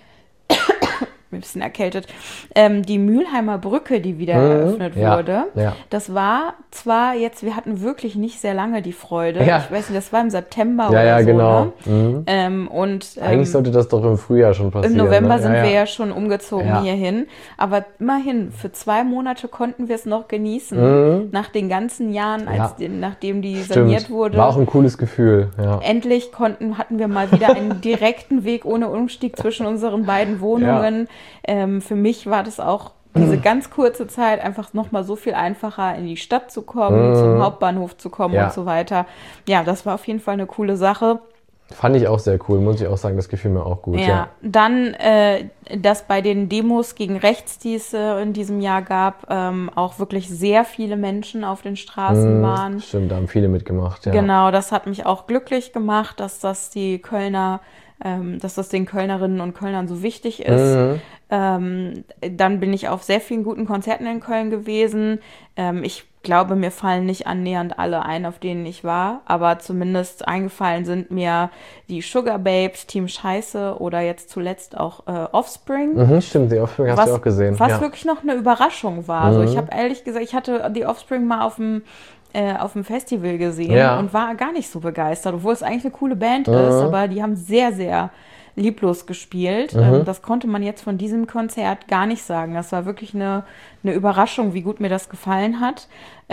ein bisschen erkältet, ähm, die Mülheimer Brücke, die wieder mhm. eröffnet ja. wurde. Ja. Das war zwar jetzt, wir hatten wirklich nicht sehr lange die Freude. Ja. Ich weiß nicht, das war im September ja, oder ja, so. Genau. Ne? Mhm. Ähm, und, ähm, Eigentlich sollte das doch im Frühjahr schon passieren. Im November ne? sind ja, wir ja. ja schon umgezogen ja. hierhin. Aber immerhin, für zwei Monate konnten wir es noch genießen. Mhm. Nach den ganzen Jahren, als ja. die, nachdem die Stimmt. saniert wurde. War auch ein cooles Gefühl. Ja. Endlich konnten, hatten wir mal wieder einen direkten Weg ohne Umstieg zwischen unseren beiden Wohnungen. Ja. Ähm, für mich war das auch diese ganz kurze Zeit einfach nochmal so viel einfacher, in die Stadt zu kommen, mm. zum Hauptbahnhof zu kommen ja. und so weiter. Ja, das war auf jeden Fall eine coole Sache. Fand ich auch sehr cool, muss ich auch sagen, das gefiel mir auch gut. Ja, ja. Dann, äh, dass bei den Demos gegen rechts, die es äh, in diesem Jahr gab, ähm, auch wirklich sehr viele Menschen auf den Straßen mm, waren. Stimmt, da haben viele mitgemacht. Ja. Genau, das hat mich auch glücklich gemacht, dass das die Kölner Ähm, dass das den Kölnerinnen und Kölnern so wichtig ist. Mhm. Ähm, dann bin ich auf sehr vielen guten Konzerten in Köln gewesen. Ähm, ich glaube, mir fallen nicht annähernd alle ein, auf denen ich war, aber zumindest eingefallen sind mir die Sugar Babes, Team Scheiße oder jetzt zuletzt auch äh, Offspring. Mhm, stimmt, die Offspring hast was, du auch gesehen. Was ja. wirklich noch eine Überraschung war. Mhm. Also ich habe ehrlich gesagt, ich hatte die Offspring mal auf dem auf dem Festival gesehen ja. und war gar nicht so begeistert, obwohl es eigentlich eine coole Band mhm. ist, aber die haben sehr, sehr lieblos gespielt. Mhm. Das konnte man jetzt von diesem Konzert gar nicht sagen. Das war wirklich eine, eine Überraschung, wie gut mir das gefallen hat.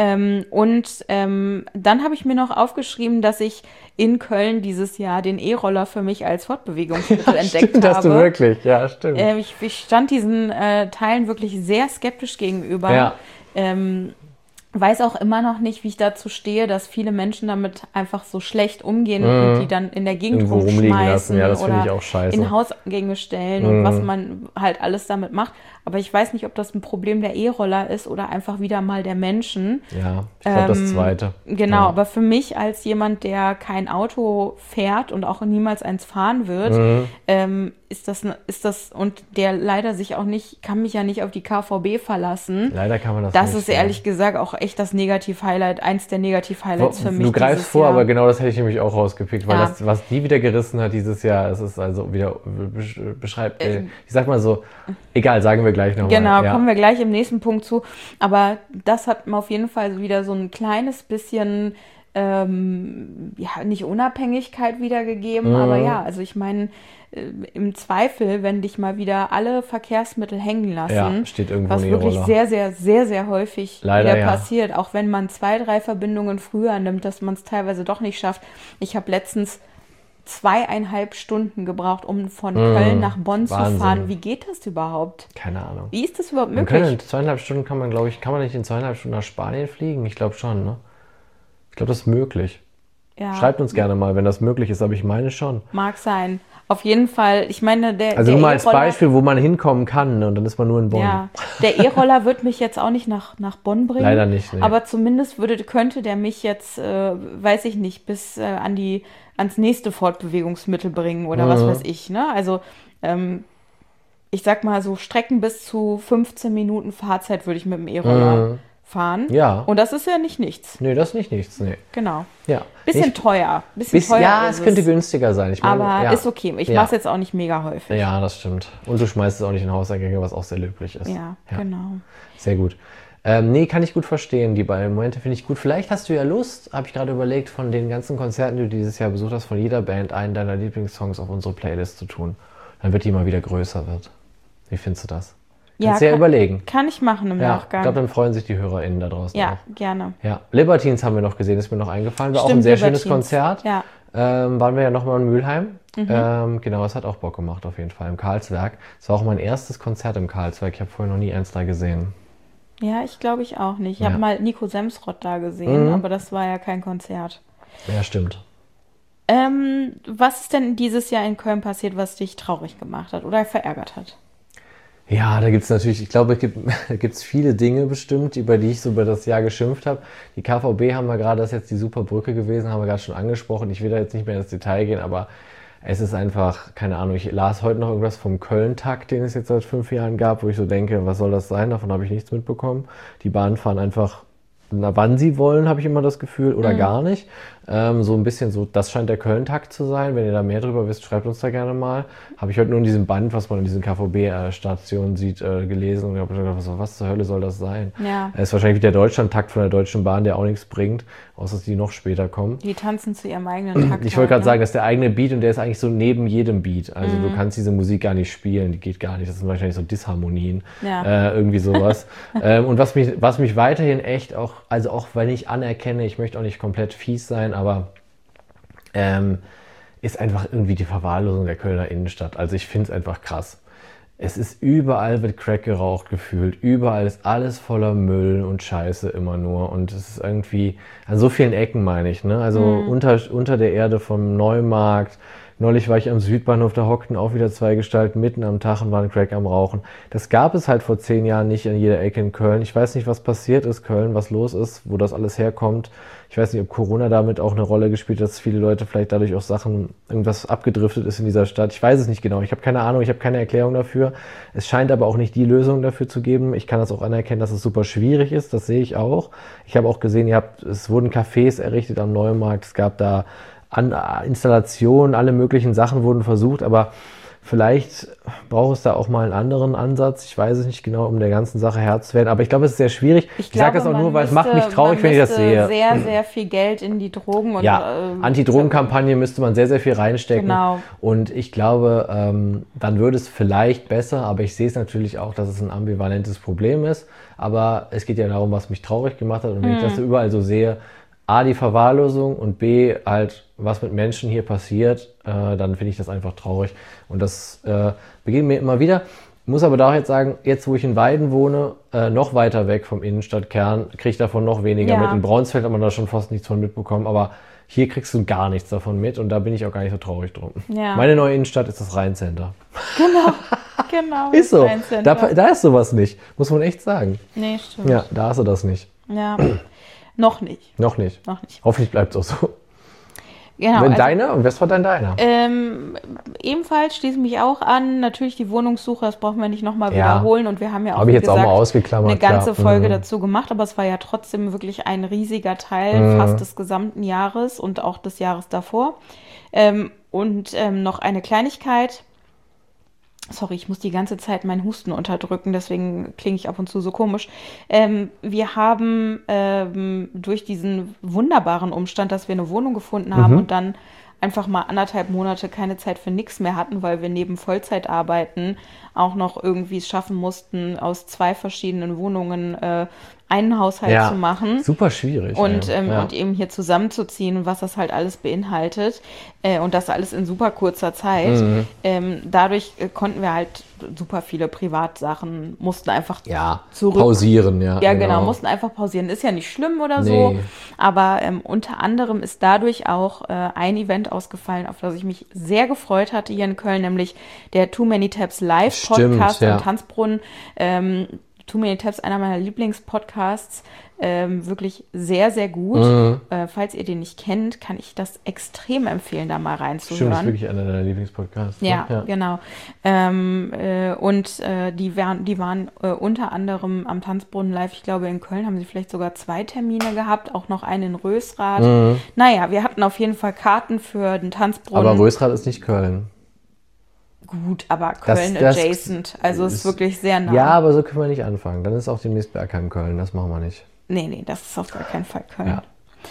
Und ähm, dann habe ich mir noch aufgeschrieben, dass ich in Köln dieses Jahr den E-Roller für mich als Fortbewegungsmittel ja, entdeckt stimmt, habe. Hast du wirklich, ja, stimmt. Äh, ich, ich stand diesen äh, Teilen wirklich sehr skeptisch gegenüber. Ja. Ähm, weiß auch immer noch nicht, wie ich dazu stehe, dass viele Menschen damit einfach so schlecht umgehen mhm. und die dann in der Gegend Irgendwo rumliegen lassen. rumschmeißen Ja, das finde oder ich auch scheiße. in Hausgänge stellen Mhm. und was man halt alles damit macht. Aber ich weiß nicht, ob das ein Problem der E-Roller ist oder einfach wieder mal der Menschen. Ja, ich glaube das Zweite. Genau, ja. aber für mich als jemand, der kein Auto fährt und auch niemals eins fahren wird, Mhm. ähm, ist das, ist das, und der leider sich auch nicht, kann mich ja nicht auf die K V B verlassen. Leider kann man das Das nicht. ist ehrlich gesagt auch echt das Negativ-Highlight, eins der Negativ-Highlights für mich. Du greifst dieses vor, Jahr. aber genau das hätte ich nämlich auch rausgepickt, weil Ja. das, was die wieder gerissen hat dieses Jahr, es ist also wieder, beschreibt, äh, ich sag mal so, egal, sagen wir gleich nochmal. Genau, ja. kommen wir gleich im nächsten Punkt zu. Aber das hat mir auf jeden Fall wieder so ein kleines bisschen, ähm, ja, nicht Unabhängigkeit wiedergegeben, Mhm. aber ja, also ich meine, äh, im Zweifel, wenn dich mal wieder alle Verkehrsmittel hängen lassen, Ja, steht irgendwo was ein wirklich E-Roller. sehr, sehr, sehr, sehr häufig Leider, wieder ja. passiert, auch wenn man zwei, drei Verbindungen früher nimmt, dass man es teilweise doch nicht schafft. Ich habe letztens zweieinhalb Stunden gebraucht, um von Mhm. Köln nach Bonn Wahnsinn. zu fahren. Wie geht das überhaupt? Keine Ahnung. Wie ist das überhaupt Man möglich? kann in zweieinhalb Stunden kann man, glaube ich, kann man nicht in zweieinhalb Stunden nach Spanien fliegen? Ich glaube schon, ne? Ich glaube, das ist möglich. Ja, Schreibt uns gerne mal, wenn das möglich ist, aber ich meine schon. mag sein. Auf jeden Fall, ich meine, der Also der nur mal als E-Roller- Beispiel, wo man hinkommen kann, ne? Und dann ist man nur in Bonn. Ja, der E-Roller wird mich jetzt auch nicht nach, nach Bonn bringen. Leider nicht, nee. Aber zumindest würde, könnte der mich jetzt, äh, weiß ich nicht, bis äh, an die, ans nächste Fortbewegungsmittel bringen oder Mhm. was weiß ich. Ne? Also ähm, ich sag mal so Strecken bis zu fünfzehn Minuten Fahrzeit würde ich mit dem E-Roller Mhm. fahren. Ja. Und das ist ja nicht nichts. Nee, das ist nicht nichts, nee. Genau. Ja. Bisschen Ich- teuer. Bisschen Bis, teuer ja, ist es könnte günstiger sein. Ich meine, aber ja. ist okay. Ich Ja. mache es jetzt auch nicht mega häufig. Ja, das stimmt. Und du schmeißt es auch nicht in Hauseingänge, was auch sehr löblich ist. Ja, genau. Sehr gut. Ähm, nee, kann ich gut verstehen. Die beiden Momente finde ich gut. Vielleicht hast du ja Lust, habe ich gerade überlegt, von den ganzen Konzerten, die du dieses Jahr besucht hast, von jeder Band einen deiner Lieblingssongs auf unsere Playlist zu tun. Dann wird die mal wieder größer wird. Wie findest du das? Kannst du ja kann, überlegen. Kann ich machen im Ja, ich Nachgang. glaube, dann freuen sich die HörerInnen da draußen ja, auch. gerne. Ja, Libertines haben wir noch gesehen, ist mir noch eingefallen. War auch ein Stimmt, sehr schönes Libertines. Konzert. Ja. Ähm, waren wir ja nochmal in Mülheim. Mhm. Ähm, genau, es hat auch Bock gemacht auf jeden Fall im Karlswerk. Es war auch mein erstes Konzert im Karlswerk. Ich habe vorher noch nie eins da gesehen. Ja, ich glaube ich auch nicht. Ich Ja. habe mal Nico Semsrott da gesehen, Mhm. aber das war ja kein Konzert. Ja, stimmt. Ähm, was ist denn dieses Jahr in Köln passiert, was dich traurig gemacht hat oder verärgert hat? Ja, da gibt es natürlich, ich glaube, es gibt da gibt's viele Dinge bestimmt, über die ich so über das Jahr geschimpft habe. Die K V B haben wir gerade, das ist jetzt die super Brücke gewesen, haben wir gerade schon angesprochen. Ich will da jetzt nicht mehr ins Detail gehen, aber es ist einfach, keine Ahnung, ich las heute noch irgendwas vom Köln-Takt, den es jetzt seit fünf Jahren gab, wo ich so denke, was soll das sein? Davon habe ich nichts mitbekommen. Die Bahnen fahren einfach, na, wann sie wollen, habe ich immer das Gefühl, oder Mhm. gar nicht. Ähm, so ein bisschen so, das scheint der Köln-Takt zu sein. Wenn ihr da mehr drüber wisst, schreibt uns da gerne mal. Habe ich heute nur in diesem Band, was man in diesen K V B-Stationen sieht, äh, gelesen und habe gedacht, was, was zur Hölle soll das sein? Ja. Es ist wahrscheinlich der Deutschland-Takt von der Deutschen Bahn, der auch nichts bringt, außer dass die noch später kommen. Die tanzen zu ihrem eigenen Takt. Ich wollte gerade halt, sagen, das ist der eigene Beat und der ist eigentlich so neben jedem Beat. Also Mhm. du kannst diese Musik gar nicht spielen, die geht gar nicht. Das sind wahrscheinlich so Disharmonien, Ja. äh, irgendwie sowas. ähm, und was mich, was mich weiterhin echt auch, also auch wenn ich anerkenne, ich möchte auch nicht komplett fies sein, aber ähm, ist einfach irgendwie die Verwahrlosung der Kölner Innenstadt. Also ich finde es einfach krass. Es ist überall wird Crack geraucht gefühlt. Überall ist alles voller Müll und Scheiße immer nur. Und es ist irgendwie an so vielen Ecken, meine ich. Ne? Also Mhm. unter, unter der Erde vom Neumarkt. Neulich war ich am Südbahnhof, da hockten auch wieder zwei Gestalten mitten am Tag und waren Crack am Rauchen. Das gab es halt vor zehn Jahren nicht an jeder Ecke in Köln. Ich weiß nicht, was passiert ist, Köln, was los ist, wo das alles herkommt. Ich weiß nicht, ob Corona damit auch eine Rolle gespielt hat, dass viele Leute vielleicht dadurch auch Sachen, irgendwas abgedriftet ist in dieser Stadt. Ich weiß es nicht genau. Ich habe keine Ahnung, ich habe keine Erklärung dafür. Es scheint aber auch nicht die Lösung dafür zu geben. Ich kann das auch anerkennen, dass es super schwierig ist. Das sehe ich auch. Ich habe auch gesehen, ihr habt, es wurden Cafés errichtet am Neumarkt. Es gab da An Installationen, alle möglichen Sachen wurden versucht, aber vielleicht braucht es da auch mal einen anderen Ansatz. Ich weiß es nicht genau, um der ganzen Sache Herr zu werden, aber ich glaube, es ist sehr schwierig. Ich, ich sage das auch nur, weil es macht mich traurig, wenn ich das sehe. Sehr, sehr viel Geld in die Drogen und ja, ähm, Anti-Drogen-Kampagne müsste man sehr, sehr viel reinstecken. Genau. Und ich glaube, ähm, dann würde es vielleicht besser, aber ich sehe es natürlich auch, dass es ein ambivalentes Problem ist. Aber es geht ja darum, was mich traurig gemacht hat. Und wenn Mhm. ich das überall so sehe, A, die Verwahrlosung und B, halt, was mit Menschen hier passiert, äh, dann finde ich das einfach traurig. Und das äh, begegnet mir immer wieder. muss aber da auch jetzt sagen, jetzt wo ich in Weiden wohne, äh, noch weiter weg vom Innenstadtkern, kriege ich davon noch weniger Ja. mit. In Braunsfeld hat man da schon fast nichts von mitbekommen, aber hier kriegst du gar nichts davon mit und da bin ich auch gar nicht so traurig drum. Ja. Meine neue Innenstadt ist das Rheincenter. Genau, genau. Ist so. Dein Da, Center. da ist sowas nicht, muss man echt sagen. Nee, stimmt. Ja, da hast du das nicht. Ja. Noch nicht. Noch nicht. Noch nicht. Hoffentlich bleibt es auch so. Genau. Wenn also, deiner? Und was war denn deiner? ähm, ebenfalls schließe ich mich auch an. Natürlich die Wohnungssuche, das brauchen wir nicht nochmal Ja. wiederholen. Und wir haben ja auch, Habe ich wie jetzt auch gesagt, mal ausgeklammert. eine ganze klar. Folge Mhm. dazu gemacht, aber es war ja trotzdem wirklich ein riesiger Teil Mhm. fast des gesamten Jahres und auch des Jahres davor. Ähm, und ähm, noch eine Kleinigkeit. Sorry, ich muss die ganze Zeit meinen Husten unterdrücken, deswegen klinge ich ab und zu so komisch. Ähm, wir haben ähm, durch diesen wunderbaren Umstand, dass wir eine Wohnung gefunden haben Mhm. und dann einfach mal anderthalb Monate keine Zeit für nichts mehr hatten, weil wir neben Vollzeitarbeiten auch noch irgendwie es schaffen mussten, aus zwei verschiedenen Wohnungen äh, einen Haushalt Ja, zu machen. super schwierig. Und, ey. ähm, ja. und eben hier zusammenzuziehen, was das halt alles beinhaltet. Äh, und das alles in super kurzer Zeit. Mhm. Ähm, dadurch äh, konnten wir halt super viele Privatsachen, mussten einfach ja, zurück. pausieren, ja. Ja, genau, mussten einfach pausieren. Ist ja nicht schlimm oder so. Nee. Aber ähm, unter anderem ist dadurch auch äh, ein Event ausgefallen, auf das ich mich sehr gefreut hatte hier in Köln, nämlich der Too Many Tabs Live Podcast Stimmt, ja. am Tanzbrunnen. Ähm, Too Many Tabs, einer meiner Lieblingspodcasts, ähm, wirklich sehr, sehr gut. Mhm. Äh, falls ihr den nicht kennt, kann ich das extrem empfehlen, da mal Stimmt, das ist reinzuhören. wirklich einer deiner Lieblingspodcasts. ne? Ja, genau. Ähm, äh, und äh, die waren, die waren äh, unter anderem am Tanzbrunnen live. Ich glaube, in Köln haben sie vielleicht sogar zwei Termine gehabt, auch noch einen in Rösrath. Mhm. Naja, wir hatten auf jeden Fall Karten für den Tanzbrunnen. Aber Rösrath ist nicht Köln. Gut, aber Das- Köln das adjacent. Also es ist ist- wirklich sehr nah. Ja, aber so können wir nicht anfangen. Dann ist auch demnächst Bergheim Köln. Das machen wir nicht. Nee, nee, das ist auf gar keinen Fall Köln. Ja.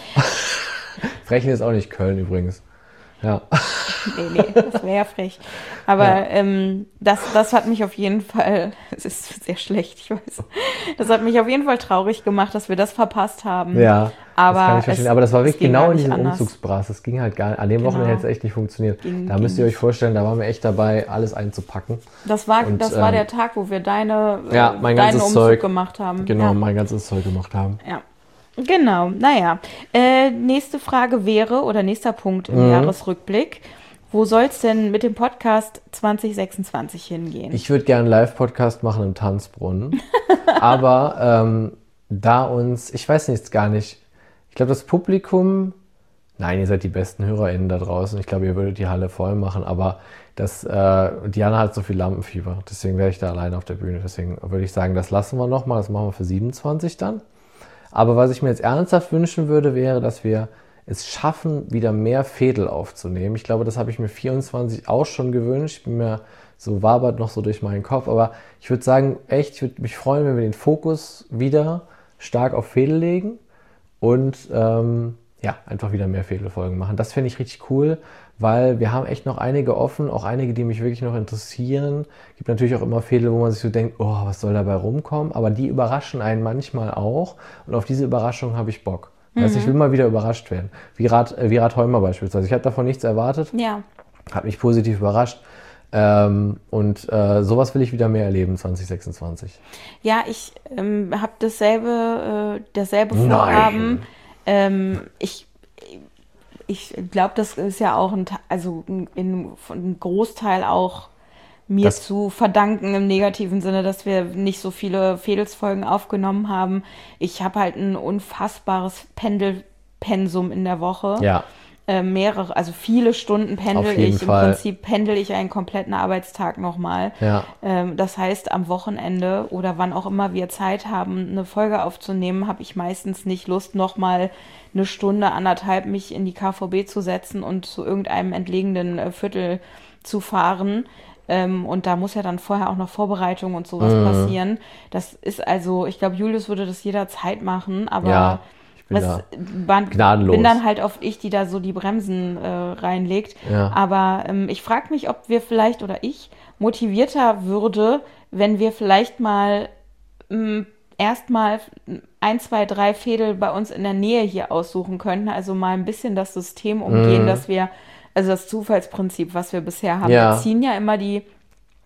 Frechen ist auch nicht Köln übrigens. Ja. Nee, nee, das wäre ja frech. Aber Ja. ähm, das, das hat mich auf jeden Fall, es ist sehr schlecht, ich weiß. Das hat mich auf jeden Fall traurig gemacht, dass wir das verpasst haben. Ja, Aber das kann ich es- verstehen. Aber das war es wirklich ging genau gar in nicht diesem anders. Umzugsbrass. Das ging halt gar nicht. An dem Genau. Wochenende hätte es echt nicht funktioniert. Ging- da ging müsst ihr euch nicht. vorstellen, da waren wir echt dabei, alles einzupacken. Das war, Und, das war ähm, der Tag, wo wir deine, äh, ja, mein deinen ganzes Umzug Zeug. gemacht haben. Genau, Ja. mein ganzes Zeug gemacht haben. Ja, genau. Naja, äh, nächste Frage wäre, oder nächster Punkt im Mhm. Jahresrückblick, wo soll es denn mit dem Podcast zwanzig sechsundzwanzig hingehen? Ich würde gerne einen Live-Podcast machen im Tanzbrunnen. Aber ähm, da uns, ich weiß nicht, gar nicht, ich glaube, das Publikum, nein, ihr seid die besten HörerInnen da draußen. Ich glaube, ihr würdet die Halle voll machen, aber das, äh, Diana hat so viel Lampenfieber. Deswegen wäre ich da alleine auf der Bühne. Deswegen würde ich sagen, das lassen wir nochmal. Das machen wir für siebenundzwanzig dann. Aber was ich mir jetzt ernsthaft wünschen würde, wäre, dass wir es schaffen, wieder mehr Fädel aufzunehmen. Ich glaube, das habe ich mir vierundzwanzig auch schon gewünscht. Ich bin mir so wabert noch so durch meinen Kopf. Aber ich würde sagen, echt, ich würde mich freuen, wenn wir den Fokus wieder stark auf Fädel legen und ähm, ja, einfach wieder mehr Fädelfolgen machen. Das fände ich richtig cool, weil wir haben echt noch einige offen, auch einige, die mich wirklich noch interessieren. Gibt natürlich auch immer Fädel, wo man sich so denkt, oh, was soll dabei rumkommen? Aber die überraschen einen manchmal auch und auf diese Überraschung habe ich Bock. Also ich will mal wieder überrascht werden. Wie Rat, äh, wie Rat Heumer beispielsweise. Ich habe davon nichts erwartet, Ja, hat mich positiv überrascht. Ähm, und äh, sowas will ich wieder mehr erleben zwanzig sechsundzwanzig. ja, ich ähm, habe dasselbe, äh, dasselbe Nein. Vorhaben. Ähm, ich ich glaube, das ist ja auch ein, Ta- also ein, ein, ein Großteil auch mir Das- zu verdanken im negativen Sinne, dass wir nicht so viele Fädelsfolgen aufgenommen haben. Ich habe halt ein unfassbares Pendelpensum in der Woche. Ja, Äh, mehrere, also viele Stunden pendel Auf jeden ich. Im Fall. Prinzip pendel ich einen kompletten Arbeitstag nochmal. ja. Ähm, das heißt, am Wochenende oder wann auch immer wir Zeit haben, eine Folge aufzunehmen, habe ich meistens nicht Lust, nochmal eine Stunde, anderthalb mich in die K V B zu setzen und zu irgendeinem entlegenen äh, Viertel zu fahren. Ähm, und da muss ja dann vorher auch noch Vorbereitung und sowas Mhm. passieren. Das ist also, ich glaube, Julius würde das jederzeit machen, aber Ja, ich bin das da waren, gnadenlos. bin dann halt oft ich, die da so die Bremsen äh, reinlegt. Ja. Aber ähm, ich frage mich, ob wir vielleicht oder ich motivierter würde, wenn wir vielleicht mal ähm, erstmal ein, zwei, drei Fädel bei uns in der Nähe hier aussuchen könnten. Also mal ein bisschen das System umgehen, Mhm. dass wir, also das Zufallsprinzip, was wir bisher haben. Ja. Wir ziehen ja immer die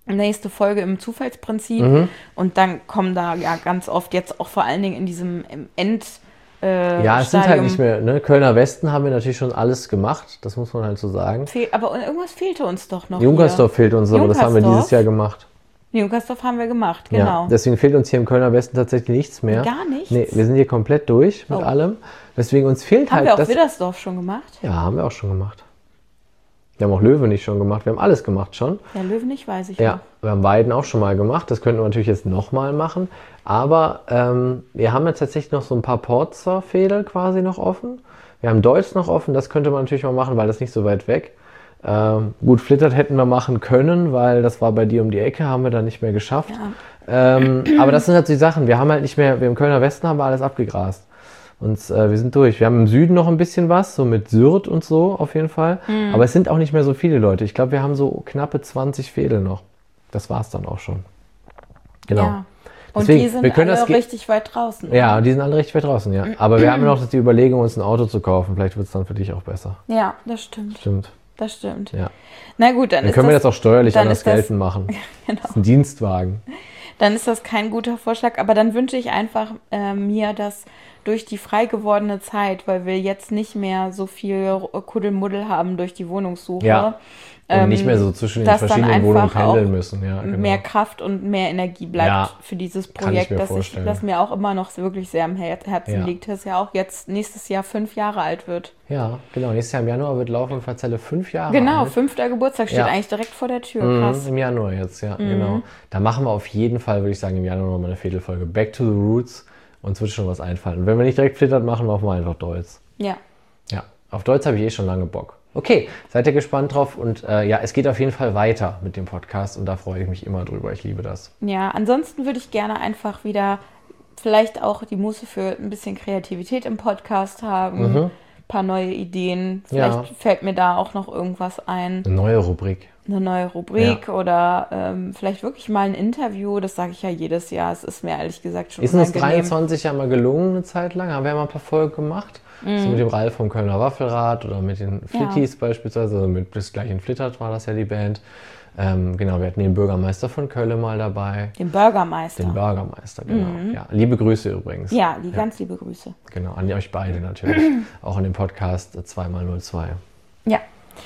nächste Folge im Zufallsprinzip. Mhm. Und dann kommen da ja ganz oft jetzt auch vor allen Dingen in diesem End äh, Ja, es sind halt Stadium nicht mehr, ne? Kölner Westen haben wir natürlich schon alles gemacht, das muss man halt so sagen. fehl, aber irgendwas fehlte uns doch noch Junkersdorf fehlt uns, aber das haben wir Junkersdorf. dieses Jahr gemacht. hier. Junkersdorf haben wir gemacht, genau. Ja, deswegen fehlt uns hier im Kölner Westen tatsächlich nichts mehr. Gar nichts? Nee, wir sind hier komplett durch mit Oh. allem. Deswegen uns fehlt Haben halt wir auch das. Widdersdorf schon gemacht? Ja, haben wir auch schon gemacht. Wir haben auch Löwe nicht schon gemacht, wir haben alles gemacht schon. Ja, Löwen nicht, weiß ich Ja, noch. wir haben Weiden auch schon mal gemacht. Das könnten wir natürlich jetzt nochmal machen. Aber ähm, wir haben jetzt tatsächlich noch so ein paar Porzer-Fädel quasi noch offen. Wir haben Deutsch noch offen. Das könnte man natürlich mal machen, weil das nicht so weit weg. Ähm, gut, Flittert hätten wir machen können, weil das war bei dir um die Ecke, haben wir dann nicht mehr geschafft. Ja. Ähm, aber das sind halt die Sachen. Wir haben halt nicht mehr, wir im Kölner Westen haben wir alles abgegrast. Und äh, wir sind durch. Wir haben im Süden noch ein bisschen was, so mit Syrt und so auf jeden Fall. Mhm. Aber es sind auch nicht mehr so viele Leute. Ich glaube, wir haben so knappe zwanzig Fädel noch. Das war es dann auch schon. Genau. Ja. Und Deswegen, die sind wir können alle das ge- richtig weit draußen. Ja, die sind alle richtig weit draußen, ja. Aber wir haben noch die Überlegung, uns ein Auto zu kaufen. Vielleicht wird es dann für dich auch besser. Ja, das stimmt. Stimmt. Das stimmt. Ja. Na gut, dann, Dann ist können wir das, das auch steuerlich dann anders ist das- geltend machen. genau. Das ist ein Dienstwagen. Dann ist das kein guter Vorschlag, aber dann wünsche ich einfach äh, mir, dass durch die frei gewordene Zeit, weil wir jetzt nicht mehr so viel Kuddelmuddel haben durch die Wohnungssuche, Ja. Und ähm, nicht mehr so zwischen den dass dann verschiedenen Wohnungen einfach pendeln auch müssen. Ja, genau. mehr Kraft und mehr Energie bleibt Ja, für dieses kann ich Projekt, mir das, ich, vorstellen. das mir auch immer noch wirklich sehr am Her Herzen Ja. liegt, das ja auch jetzt nächstes Jahr fünf Jahre alt wird. Ja, genau. Nächstes Jahr im Januar wird Lauf und Verzelle fünf Jahre Genau, alt. fünfter Geburtstag steht Ja. eigentlich direkt vor der Tür. Mhm, Krass. im Januar jetzt, ja, genau. Da machen wir auf jeden Fall, würde ich sagen, im Januar nochmal eine Viertelfolge. Back to the Roots. Uns wird schon was einfallen. Und wenn wir nicht direkt Flittert machen, machen wir einfach Deutsch. Ja. Ja, auf Deutsch habe ich eh schon lange Bock. Okay, seid ihr gespannt drauf? Und äh, ja, es geht auf jeden Fall weiter mit dem Podcast und da freue ich mich immer drüber. Ich liebe das. Ja, ansonsten würde ich gerne einfach wieder vielleicht auch die Muße für ein bisschen Kreativität im Podcast haben. Mhm. Ein paar neue Ideen. Vielleicht Ja. fällt mir da auch noch irgendwas ein. Eine neue Rubrik. Eine neue Rubrik oder ähm, vielleicht wirklich mal ein Interview. Das sage ich ja jedes Jahr. Es ist mir ehrlich gesagt schon Ist uns unangenehm. dreiundzwanzig ja mal gelungen, eine Zeit lang. Haben wir ja mal ein paar Folgen gemacht. Mhm. So mit dem Ralf vom Kölner Waffelrad oder mit den Flittis beispielsweise. Also mit bis gleich in Flittert war das ja die Band. Ähm, genau, wir hatten den Bürgermeister von Köln mal dabei. Den Bürgermeister. Den Bürgermeister, genau. Ja, liebe Grüße übrigens. Mhm. ja, die ganz liebe Grüße. Genau, an euch beide natürlich. Auch an den Podcast zwei mal null zwei. Ja.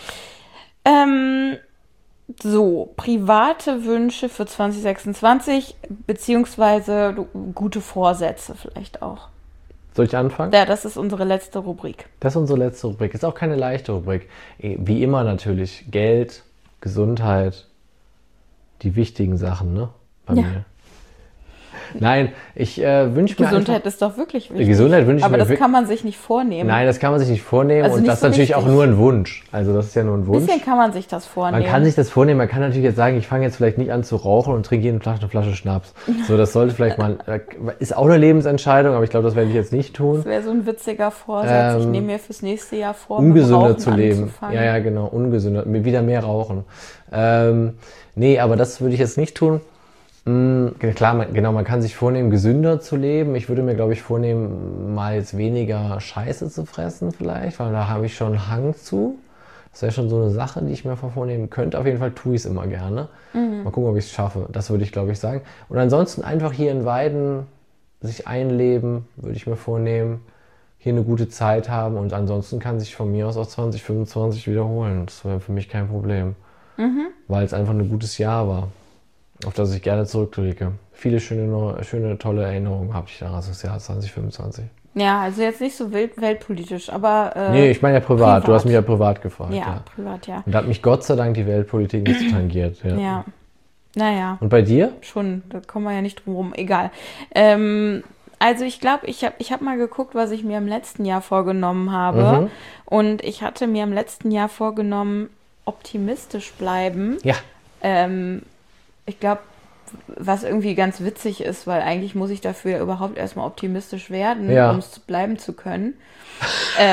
Ähm, so, private Wünsche für zwanzig sechsundzwanzig, beziehungsweise du- gute Vorsätze vielleicht auch. Soll ich anfangen? Ja, das ist unsere letzte Rubrik. Das ist unsere letzte Rubrik. Ist auch keine leichte Rubrik. Wie immer natürlich. Geld, Gesundheit, die wichtigen Sachen, ne? Bei Ja. mir. Nein, ich äh, wünsche mir Gesundheit einfach... ist doch wirklich wichtig. Gesundheit wünsche ich Aber mir das wi- kann man sich nicht vornehmen. Nein, das kann man sich nicht vornehmen Also und nicht das ist so natürlich auch richtig. nur ein Wunsch. Also das ist ja nur ein Ein Wunsch. bisschen kann man sich das vornehmen. Man kann sich das vornehmen, man kann natürlich jetzt sagen, ich fange jetzt vielleicht nicht an zu rauchen und trinke jeden Tag eine Flasche Schnaps. So, das sollte vielleicht mal, ist auch eine Lebensentscheidung, aber ich glaube, das werde ich jetzt nicht tun. Das wäre so ein witziger Vorsatz. ich Ähm, nehme mir fürs nächste Jahr vor, mit Ungesünder Rauchen zu leben. anzufangen. Ja, ja, genau, ungesünder, wieder mehr rauchen. Ähm, nee, aber das würde ich jetzt nicht tun. Mm, klar, man, genau, man kann sich vornehmen, gesünder zu leben. Ich würde mir, glaube ich, vornehmen, mal jetzt weniger Scheiße zu fressen vielleicht, weil da habe ich schon einen Hang zu. Das wäre schon so eine Sache, die ich mir vornehmen könnte. Auf jeden Fall tue ich es immer gerne. Mal gucken, ob ich es schaffe. Das würde ich, glaube ich, sagen. Und ansonsten einfach hier in Weiden sich einleben, würde ich mir vornehmen. Hier eine gute Zeit haben und ansonsten kann sich von mir aus auch zwanzig fünfundzwanzig wiederholen. Das wäre für mich kein Problem. Weil es einfach ein gutes Jahr war, auf das ich gerne zurückblicke. Viele schöne, schöne tolle Erinnerungen habe ich daran, das Jahr zwanzig fünfundzwanzig. Ja, also jetzt nicht so wild, weltpolitisch, aber... Äh, Nee, ich meine ja privat. privat. Du hast mich ja privat gefragt. ja, Ja. privat, ja. Und da hat mich Gott sei Dank die Weltpolitik nicht so tangiert. Ja. Ja, naja, Und bei dir? schon, da kommen wir ja nicht drum rum, egal. Ähm, also ich glaube, ich habe ich hab mal geguckt, was ich mir im letzten Jahr vorgenommen habe. Mhm. Und ich hatte mir im letzten Jahr vorgenommen, optimistisch bleiben. Ja. Ähm, ich glaube, was irgendwie ganz witzig ist, weil eigentlich muss ich dafür ja überhaupt erstmal optimistisch werden, Ja. um es bleiben zu können. ähm,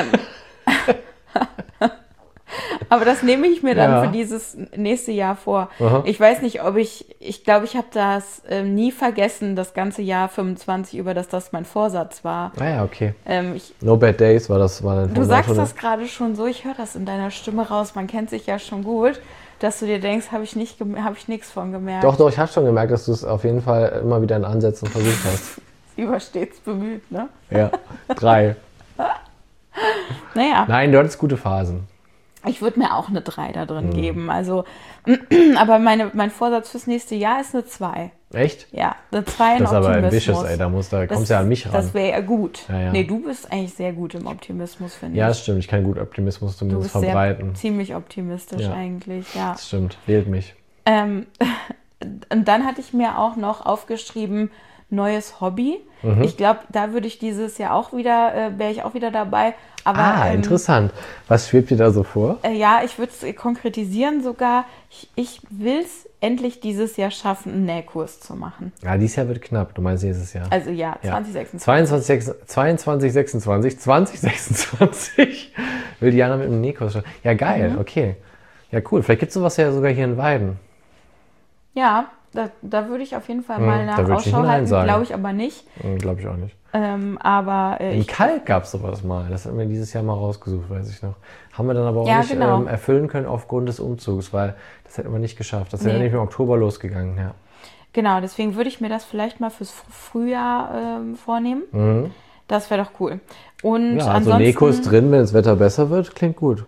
aber das nehme ich mir dann Ja. für dieses nächste Jahr vor. Aha. Ich weiß nicht, ob ich, ich glaube, ich habe das ähm, nie vergessen, das ganze Jahr fünfundzwanzig, über das das mein Vorsatz war. Ah ja, okay. Ähm, ich, No Bad Days war das. War du sagst das gerade schon so, ich höre das in deiner Stimme raus, man kennt sich ja schon gut. dass du dir denkst, habe ich nicht, habe ich nichts von gemerkt. Doch, doch, ich habe schon gemerkt, dass du es auf jeden Fall immer wieder in Ansätzen versucht hast. Über stets bemüht, ne? Ja, drei. Naja. Nein, du hattest gute Phasen. Ich würde mir auch eine drei da drin Mhm. geben. Also, aber meine, mein Vorsatz fürs nächste Jahr ist eine zwei. Echt? Ja, eine zwei in Das ist aber Optimismus. ambitious, ey. Da, musst, da Das- kommst du ja an mich ran. Das wäre ja gut. Ja, ja. Nee, du bist eigentlich sehr gut im Optimismus, finde Ja, ich. das stimmt. Ich kann gut Optimismus Du zumindest bist verbreiten. sehr, ziemlich optimistisch Ja. eigentlich, ja. Das stimmt. Wählt mich. Ähm, und dann hatte ich mir auch noch aufgeschrieben, neues Hobby. Mhm. Ich glaube, da würde ich dieses Jahr auch wieder, äh, wäre ich auch wieder dabei. Aber, Ah, ähm, interessant. Was schwebt dir da so vor? Äh, ja, ich würde es konkretisieren sogar. Ich, ich will es endlich dieses Jahr schaffen, einen Nähkurs zu machen. Ja, dieses Jahr wird knapp. Du meinst nächstes Jahr? Also ja, Ja. zwanzig sechsundzwanzig. zweiundzwanzig, zweiundzwanzig, sechsundzwanzig, zwanzig sechsundzwanzig will Diana mit dem Nähkurs starten. Ja, geil, Mhm. okay. Ja, cool. Vielleicht gibt es sowas ja sogar hier in Weiden. Ja, da, da würde ich auf jeden Fall Hm, mal da nach würde ich nicht Ausschau Nein halten, sagen. glaube ich aber nicht. Glaube ich auch nicht. Ähm, aber äh, In ich, Kalk gab es sowas mal. Das haben wir dieses Jahr mal rausgesucht, weiß ich noch. Haben wir dann aber auch Ja, nicht genau. ähm, erfüllen können aufgrund des Umzugs, weil das hätten wir nicht geschafft. Das wäre Nee. nämlich im Oktober losgegangen, ja. genau, deswegen würde ich mir das vielleicht mal fürs Fr- Frühjahr ähm, vornehmen. Mhm. Das wäre doch cool. Und Ja, also ansonsten, Nähkurs drin, wenn das Wetter besser wird, klingt gut.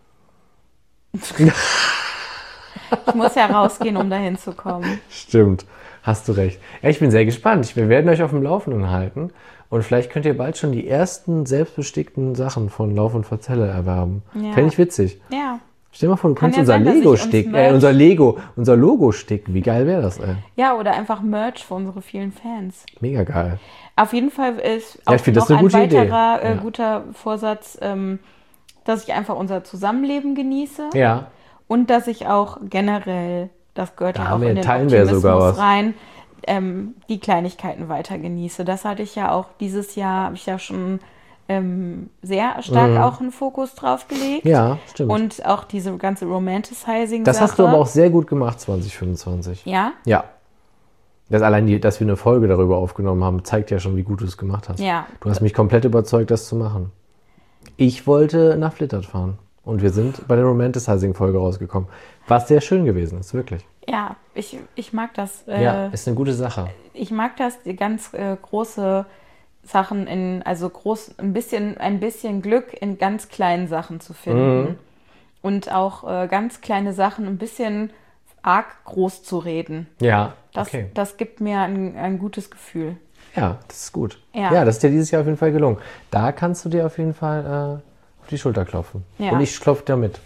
ich muss ja rausgehen, um dahin zu kommen. Stimmt, hast du recht. Ja, ich bin sehr gespannt. Ich- Wir werden euch auf dem Laufenden halten und vielleicht könnt ihr bald schon die ersten selbstbestickten Sachen von Lauf und Verzelle erwerben. Ja. Fände ich witzig. Ja. Stell dir mal vor, du Kann kannst ja unser sein, dass ich Lego uns sticken, äh, Merch- unser Lego, unser Logo sticken. Wie geil wäre das, ey? Ja, oder einfach Merch für unsere vielen Fans. Mega geil. Auf jeden Fall ist Ja, auch ich finde noch das eine ein gute Idee. weiterer äh, Ja. guter Vorsatz, ähm, dass ich einfach unser Zusammenleben genieße Ja, und dass ich auch generell, das gehört Da ja auch haben wir- in den teilen wir Optimismus sogar was. rein, ähm, die Kleinigkeiten weiter genieße. Das hatte ich ja auch dieses Jahr, habe ich ja schon ähm, sehr stark auch einen Fokus drauf gelegt. Mhm. ja, stimmt. Und auch diese ganze Romanticizing-Sache. das hast du aber auch sehr gut gemacht, zwanzig fünfundzwanzig. Ja? Ja. Das allein, die, dass wir eine Folge darüber aufgenommen haben, zeigt ja schon, wie gut du es gemacht hast. Ja. Du hast mich komplett überzeugt, das zu machen. Ich wollte nach Flittert fahren. Und wir sind bei der Romanticizing-Folge rausgekommen. Was sehr schön gewesen ist, wirklich. Ja, ich, ich mag das. Äh, Ja, ist eine gute Sache. Ich mag das, die ganz äh, große Sachen in, also groß, ein bisschen, ein bisschen Glück in ganz kleinen Sachen zu finden. Mhm. Und auch äh, ganz kleine Sachen ein bisschen arg groß zu reden. Ja, Das, okay. das gibt mir ein, ein gutes Gefühl. Ja, das ist gut. Ja. Ja, das ist dir dieses Jahr auf jeden Fall gelungen. Da kannst du dir auf jeden Fall äh, auf die Schulter klopfen. Ja. Und ich klopfe dir mit.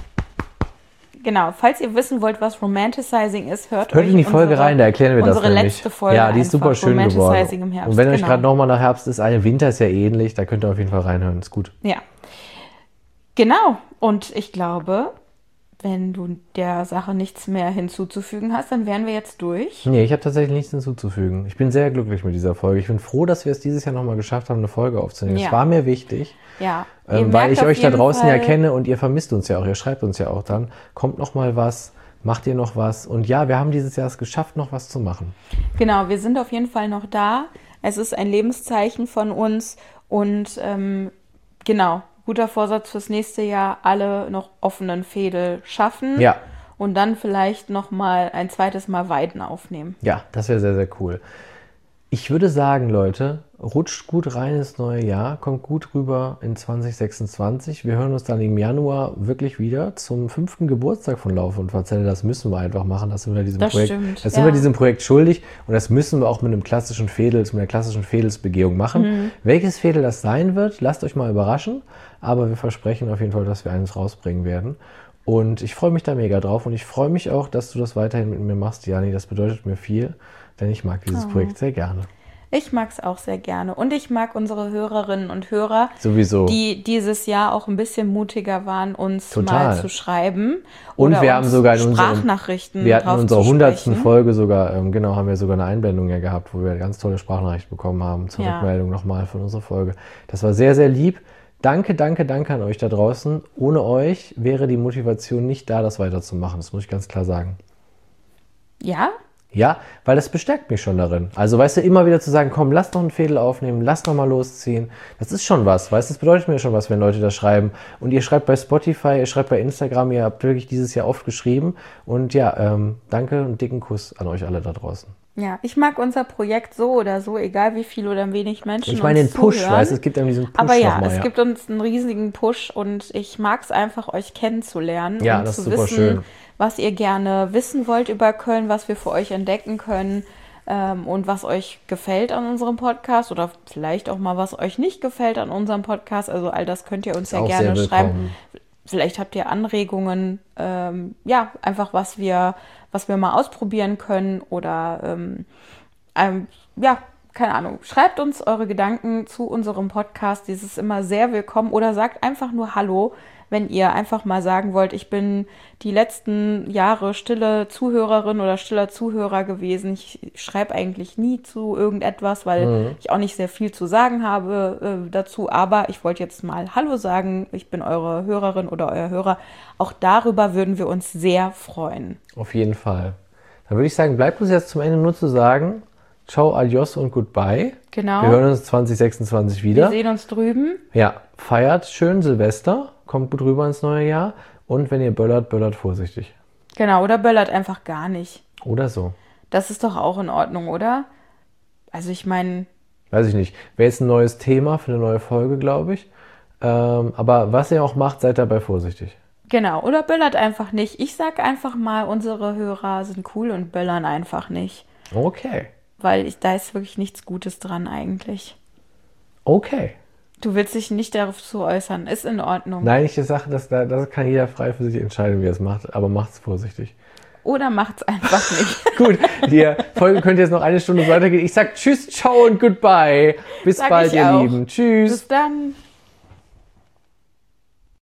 Genau, falls ihr wissen wollt, was Romanticizing ist, hört, Hört euch in die Folge unsere, rein, da erklären wir das unsere nämlich. letzte Folge Ja, die ist super einfach. schön Romanticizing geworden. im Herbst, Und wenn euch genau. gerade nochmal nach Herbst ist, ein Winter ist ja ähnlich, da könnt ihr auf jeden Fall reinhören. Ist gut. Ja, genau. Und ich glaube, wenn du der Sache nichts mehr hinzuzufügen hast, dann wären wir jetzt durch. Nee, ich habe tatsächlich nichts hinzuzufügen. Ich bin sehr glücklich mit dieser Folge. Ich bin froh, dass wir es dieses Jahr nochmal geschafft haben, eine Folge aufzunehmen. Ja. Das war mir wichtig, Ja, ihr ähm, weil merkt ich auf euch da jeden draußen ja Fall- kenne und ihr vermisst uns ja auch. Ihr schreibt uns ja auch dann. Kommt noch mal was, macht ihr noch was? Und ja, wir haben dieses Jahr es geschafft, noch was zu machen. Genau, wir sind auf jeden Fall noch da. Es ist ein Lebenszeichen von uns und ähm, genau, guter Vorsatz fürs nächste Jahr, alle noch offenen Fädel schaffen. Ja. Und dann vielleicht noch mal ein zweites Mal Weiden aufnehmen. Ja, das wäre sehr, sehr cool. Ich würde sagen, Leute, rutscht gut rein ins neue Jahr, kommt gut rüber in zwanzig sechsundzwanzig. Wir hören uns dann im Januar wirklich wieder zum fünften Geburtstag von Lauf und Verzelle. Das müssen wir einfach machen. Das sind wir diesem Das Projekt, stimmt, das sind ja. wir diesem Projekt schuldig und das müssen wir auch mit einem klassischen Fädels, mit einer klassischen Fädelsbegehung machen. Mhm. Welches Fädel das sein wird, lasst euch mal überraschen. Aber wir versprechen auf jeden Fall, dass wir eines rausbringen werden. Und ich freue mich da mega drauf und ich freue mich auch, dass du das weiterhin mit mir machst, Jani. Das bedeutet mir viel, denn ich mag dieses Oh. Projekt sehr gerne. Ich mag es auch sehr gerne. Und ich mag unsere Hörerinnen und Hörer, Sowieso. die dieses Jahr auch ein bisschen mutiger waren, uns Total. mal zu schreiben. Und oder wir haben uns sogar in unserem, Sprachnachrichten wir hatten in drauf unserer zu hundertsten sprechen. Folge sogar, ähm, genau, haben wir sogar eine Einblendung ja gehabt, wo wir ganz tolle Sprachnachrichten bekommen haben zur Ja. Rückmeldung nochmal von unserer Folge. Das war sehr, sehr lieb. Danke, danke, danke an euch da draußen. Ohne euch wäre die Motivation nicht da, das weiterzumachen. Das muss ich ganz klar sagen. Ja? Ja, weil das bestärkt mich schon darin. Also, weißt du, immer wieder zu sagen, komm, lass doch ein Fädel aufnehmen, lass doch mal losziehen. Das ist schon was, weißt du, das bedeutet mir schon was, wenn Leute das schreiben. Und ihr schreibt bei Spotify, ihr schreibt bei Instagram, ihr habt wirklich dieses Jahr oft geschrieben. Und ja, ähm, danke und dicken Kuss an euch alle da draußen. Ja, ich mag unser Projekt so oder so, egal wie viel oder wenig Menschen Ich meine den uns Push, zuhören. weißt du, es gibt irgendwie diesen Push Aber ja, nochmal, es ja. gibt uns einen riesigen Push und ich mag es einfach, euch kennenzulernen Ja, und das zu ist super wissen, schön. was ihr gerne wissen wollt über Köln, was wir für euch entdecken können ähm, und was euch gefällt an unserem Podcast oder vielleicht auch mal, was euch nicht gefällt an unserem Podcast. Also all das könnt ihr uns Ist ja auch gerne sehr schreiben. willkommen. Vielleicht habt ihr Anregungen, ähm, ja, einfach was wir, was wir mal ausprobieren können oder ähm, ähm, ja, keine Ahnung. Schreibt uns eure Gedanken zu unserem Podcast. Dies ist immer sehr willkommen. Oder sagt einfach nur Hallo, wenn ihr einfach mal sagen wollt, ich bin die letzten Jahre stille Zuhörerin oder stiller Zuhörer gewesen. Ich schreibe eigentlich nie zu irgendetwas, weil Mhm. ich auch nicht sehr viel zu sagen habe äh, dazu. Aber ich wollte jetzt mal Hallo sagen. Ich bin eure Hörerin oder euer Hörer. Auch darüber würden wir uns sehr freuen. Auf jeden Fall. Dann würde ich sagen, bleibt uns jetzt zum Ende nur zu sagen, ciao, adios und goodbye. Genau. Wir hören uns zwanzig sechsundzwanzig Wir wieder. sehen uns drüben. Ja, feiert schön Silvester, kommt gut rüber ins neue Jahr und wenn ihr böllert, böllert vorsichtig. Genau, oder böllert einfach gar nicht. Oder so. Das ist doch auch in Ordnung, oder? Also ich meine, Weiß ich nicht. Wäre jetzt ein neues Thema für eine neue Folge, glaube ich. Ähm, aber was ihr auch macht, seid dabei vorsichtig. genau, oder böllert einfach nicht. Ich sag einfach mal, unsere Hörer sind cool und böllern einfach nicht. Okay. Weil ich, da ist wirklich nichts Gutes dran eigentlich. Okay. Du willst dich nicht darauf zu äußern. Ist in Ordnung. Nein, ich sage, das, das kann jeder frei für sich entscheiden, wie er es macht, aber macht's vorsichtig. Oder macht's einfach nicht. Gut, die Folge könnte jetzt noch eine Stunde weitergehen. Ich sag tschüss, ciao und goodbye. Bis Sag bald, ich ihr auch. Lieben. Tschüss. Bis dann.